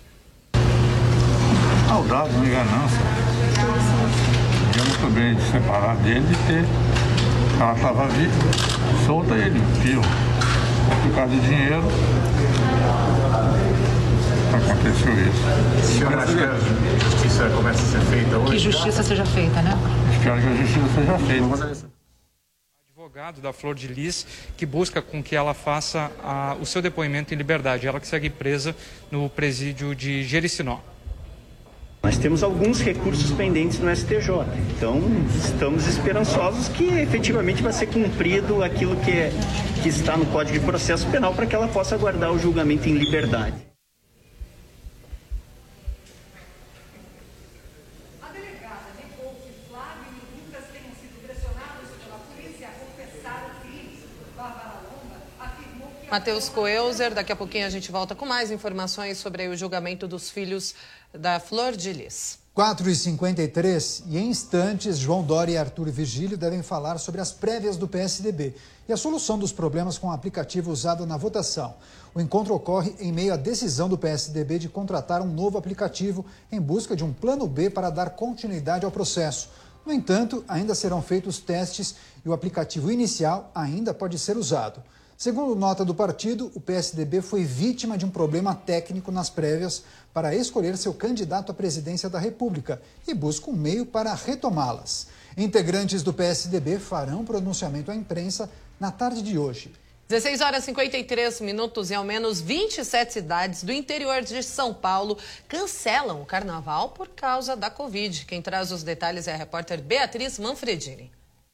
[SPEAKER 22] Saudade, não ganância. Eu muito bem de separar dele e ter. Ela estava solta e ele viu. Por causa de dinheiro, aconteceu isso.
[SPEAKER 23] A senhora acha que a justiça começa a ser feita hoje?
[SPEAKER 24] Que justiça seja feita, né?
[SPEAKER 22] Espero que a justiça seja feita.
[SPEAKER 21] Advogado da Flor de Lis, que busca com que ela faça a, o seu depoimento em liberdade. Ela que segue presa no presídio de Jericinó.
[SPEAKER 25] Nós temos alguns recursos pendentes no S T J, então estamos esperançosos que efetivamente vai ser cumprido aquilo que, é, que está no Código de Processo Penal para que ela possa aguardar o julgamento em liberdade.
[SPEAKER 1] delegada negou que Flávio e Lucas tenham sido pressionados pela polícia a confessar o crime. Bárbara Longa afirmou que...
[SPEAKER 12] Matheus Coelzer, daqui a pouquinho a gente volta com mais informações sobre o julgamento dos filhos da Flor de Lis.
[SPEAKER 13] quatro e cinquenta e três e em instantes, João Dória e Arthur Virgílio devem falar sobre as prévias do P S D B e a solução dos problemas com o aplicativo usado na votação. O encontro ocorre em meio à decisão do P S D B de contratar um novo aplicativo em busca de um plano B para dar continuidade ao processo. No entanto, ainda serão feitos testes e o aplicativo inicial ainda pode ser usado. Segundo nota do partido, o P S D B foi vítima de um problema técnico nas prévias para escolher seu candidato à presidência da República e busca um meio para retomá-las. Integrantes do P S D B farão pronunciamento à imprensa na tarde de hoje.
[SPEAKER 12] dezesseis horas e cinquenta e três minutos e ao menos vinte e sete cidades do interior de São Paulo cancelam o carnaval por causa da Covid. Quem traz os detalhes é a repórter Beatriz Manfredini.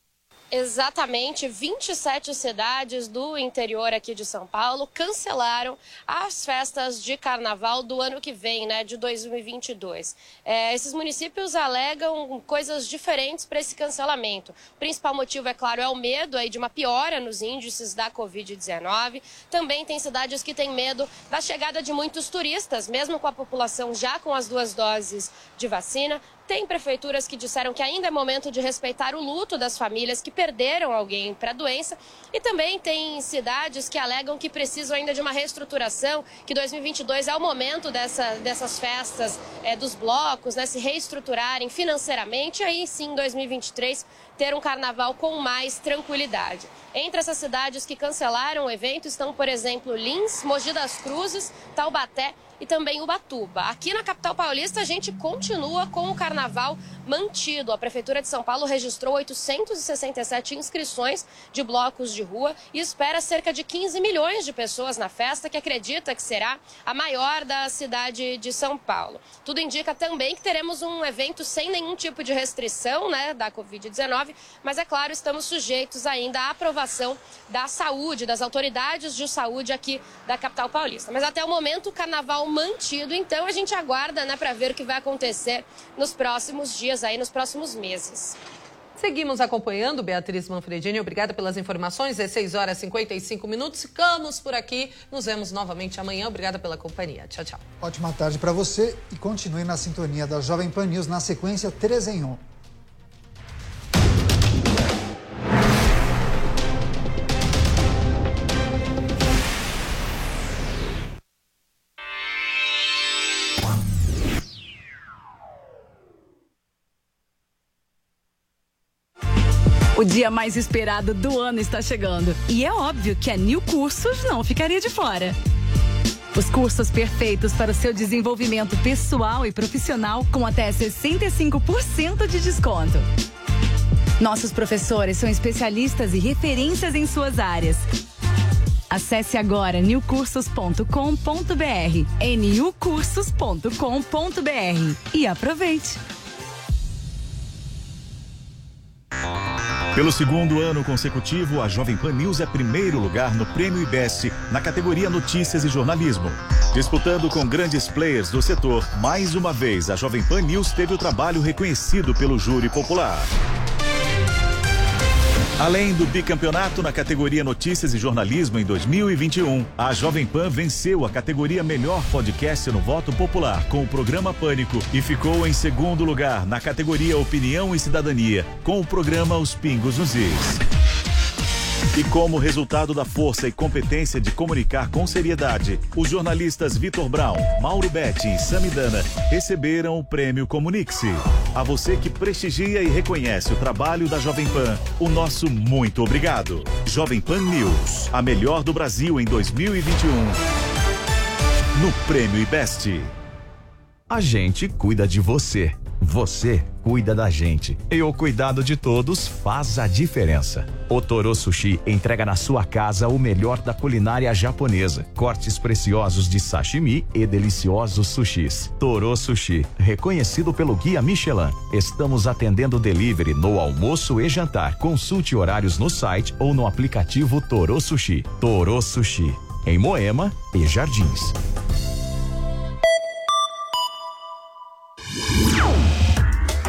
[SPEAKER 2] Exatamente, vinte e sete cidades do interior aqui de São Paulo cancelaram as festas de carnaval do ano que vem, né, de dois mil e vinte e dois. É, esses municípios alegam coisas diferentes para esse cancelamento. O principal motivo, é claro, é o medo aí de uma piora nos índices da covid dezenove. Também tem cidades que têm medo da chegada de muitos turistas, mesmo com a população já com as duas doses de vacina. Tem prefeituras que disseram que ainda é momento de respeitar o luto das famílias que perderam alguém para a doença. E também tem cidades que alegam que precisam ainda de uma reestruturação, que dois mil e vinte e dois é o momento dessa, dessas festas, é, dos blocos, né, se reestruturarem financeiramente. E aí sim, em dois mil e vinte e três, ter um carnaval com mais tranquilidade. Entre essas cidades que cancelaram o evento estão, por exemplo, Lins, Mogi das Cruzes, Taubaté e também Ubatuba. Aqui na capital paulista, a gente continua com o carnaval mantido. A Prefeitura de São Paulo registrou oitocentas e sessenta e sete inscrições de blocos de rua e espera cerca de quinze milhões de pessoas na festa, que acredita que será a maior da cidade de São Paulo. Tudo indica também que teremos um evento sem nenhum tipo de restrição, né, da covid dezenove, mas é claro, estamos sujeitos ainda à aprovação da saúde, das autoridades de saúde aqui da capital paulista. Mas até o momento o carnaval mantido, então a gente aguarda, né, para ver o que vai acontecer nos próximos dias, aí nos próximos meses.
[SPEAKER 12] Seguimos acompanhando, Beatriz Manfredini, obrigada pelas informações, dezesseis horas e cinquenta e cinco minutos, ficamos por aqui, nos vemos novamente amanhã, obrigada pela companhia, tchau, tchau.
[SPEAKER 13] Ótima tarde para você e continue na sintonia da Jovem Pan News, na sequência três em um.
[SPEAKER 3] O dia mais esperado do ano está chegando. E é óbvio que a New Cursos não ficaria de fora. Os cursos perfeitos para o seu desenvolvimento pessoal e profissional com até sessenta e cinco por cento de desconto. Nossos professores são especialistas e referências em suas áreas. Acesse agora new cursos ponto com ponto br, n u cursos ponto com ponto br e aproveite.
[SPEAKER 8] Pelo segundo ano consecutivo, a Jovem Pan News é primeiro lugar no Prêmio IBEST na categoria Notícias e Jornalismo. Disputando com grandes players do setor, mais uma vez a Jovem Pan News teve o trabalho reconhecido pelo júri popular. Além do bicampeonato na categoria Notícias e Jornalismo em dois mil e vinte e um, a Jovem Pan venceu a categoria Melhor Podcast no Voto Popular com o programa Pânico e ficou em segundo lugar na categoria Opinião e Cidadania com o programa Os Pingos nos Is. E como resultado da força e competência de comunicar com seriedade, os jornalistas Vitor Brown, Mauro Betti e Samidana receberam o prêmio Comunique-se. A você que prestigia e reconhece o trabalho da Jovem Pan, o nosso muito obrigado. Jovem Pan News, a melhor do Brasil em dois mil e vinte e um, no Prêmio IBEST. A gente cuida de você. Você cuida da gente. E o cuidado de todos faz a diferença. O Toro Sushi entrega na sua casa o melhor da culinária japonesa. Cortes preciosos de sashimi e deliciosos sushis. Toro Sushi, reconhecido pelo Guia Michelin. Estamos atendendo delivery no almoço e jantar. Consulte horários no site ou no aplicativo Toro Sushi. Toro Sushi, em Moema e Jardins.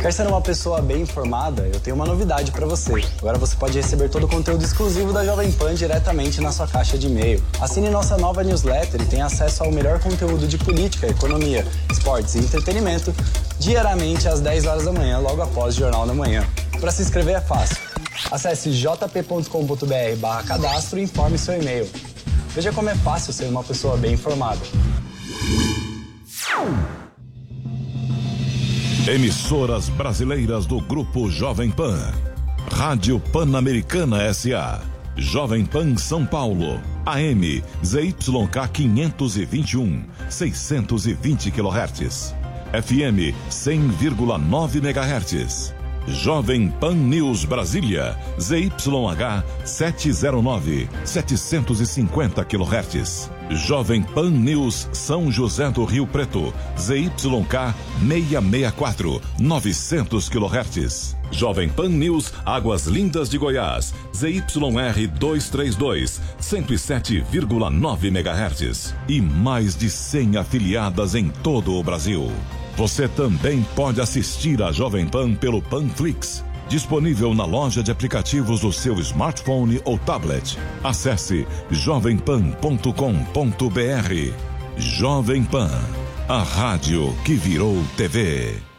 [SPEAKER 4] Quer ser uma pessoa bem informada? Eu tenho uma novidade para você. Agora você pode receber todo o conteúdo exclusivo da Jovem Pan diretamente na sua caixa de e-mail. Assine nossa nova newsletter e tenha acesso ao melhor conteúdo de política, economia, esportes e entretenimento diariamente às dez horas da manhã, logo após o Jornal da Manhã. Para se inscrever é fácil. Acesse j p ponto com ponto b r barra cadastro e informe seu e-mail. Veja como é fácil ser uma pessoa bem informada.
[SPEAKER 11] Emissoras brasileiras do Grupo Jovem Pan. Rádio Pan-Americana S A Jovem Pan São Paulo. A M Z Y K quinhentos e vinte e um, seiscentos e vinte quilohertz. F M cem vírgula nove megahertz. Jovem Pan News Brasília, Z Y H setecentos e nove, setecentos e cinquenta quilohertz. Jovem Pan News São José do Rio Preto, Z Y K seiscentos e sessenta e quatro, novecentos quilohertz. Jovem Pan News Águas Lindas de Goiás, Z Y R duzentos e trinta e dois, cento e sete vírgula nove megahertz. E mais de cem afiliadas em todo o Brasil. Você também pode assistir a Jovem Pan pelo Panflix, disponível na loja de aplicativos do seu smartphone ou tablet. Acesse jovem pan ponto com ponto b r. Jovem Pan, a rádio que virou T V.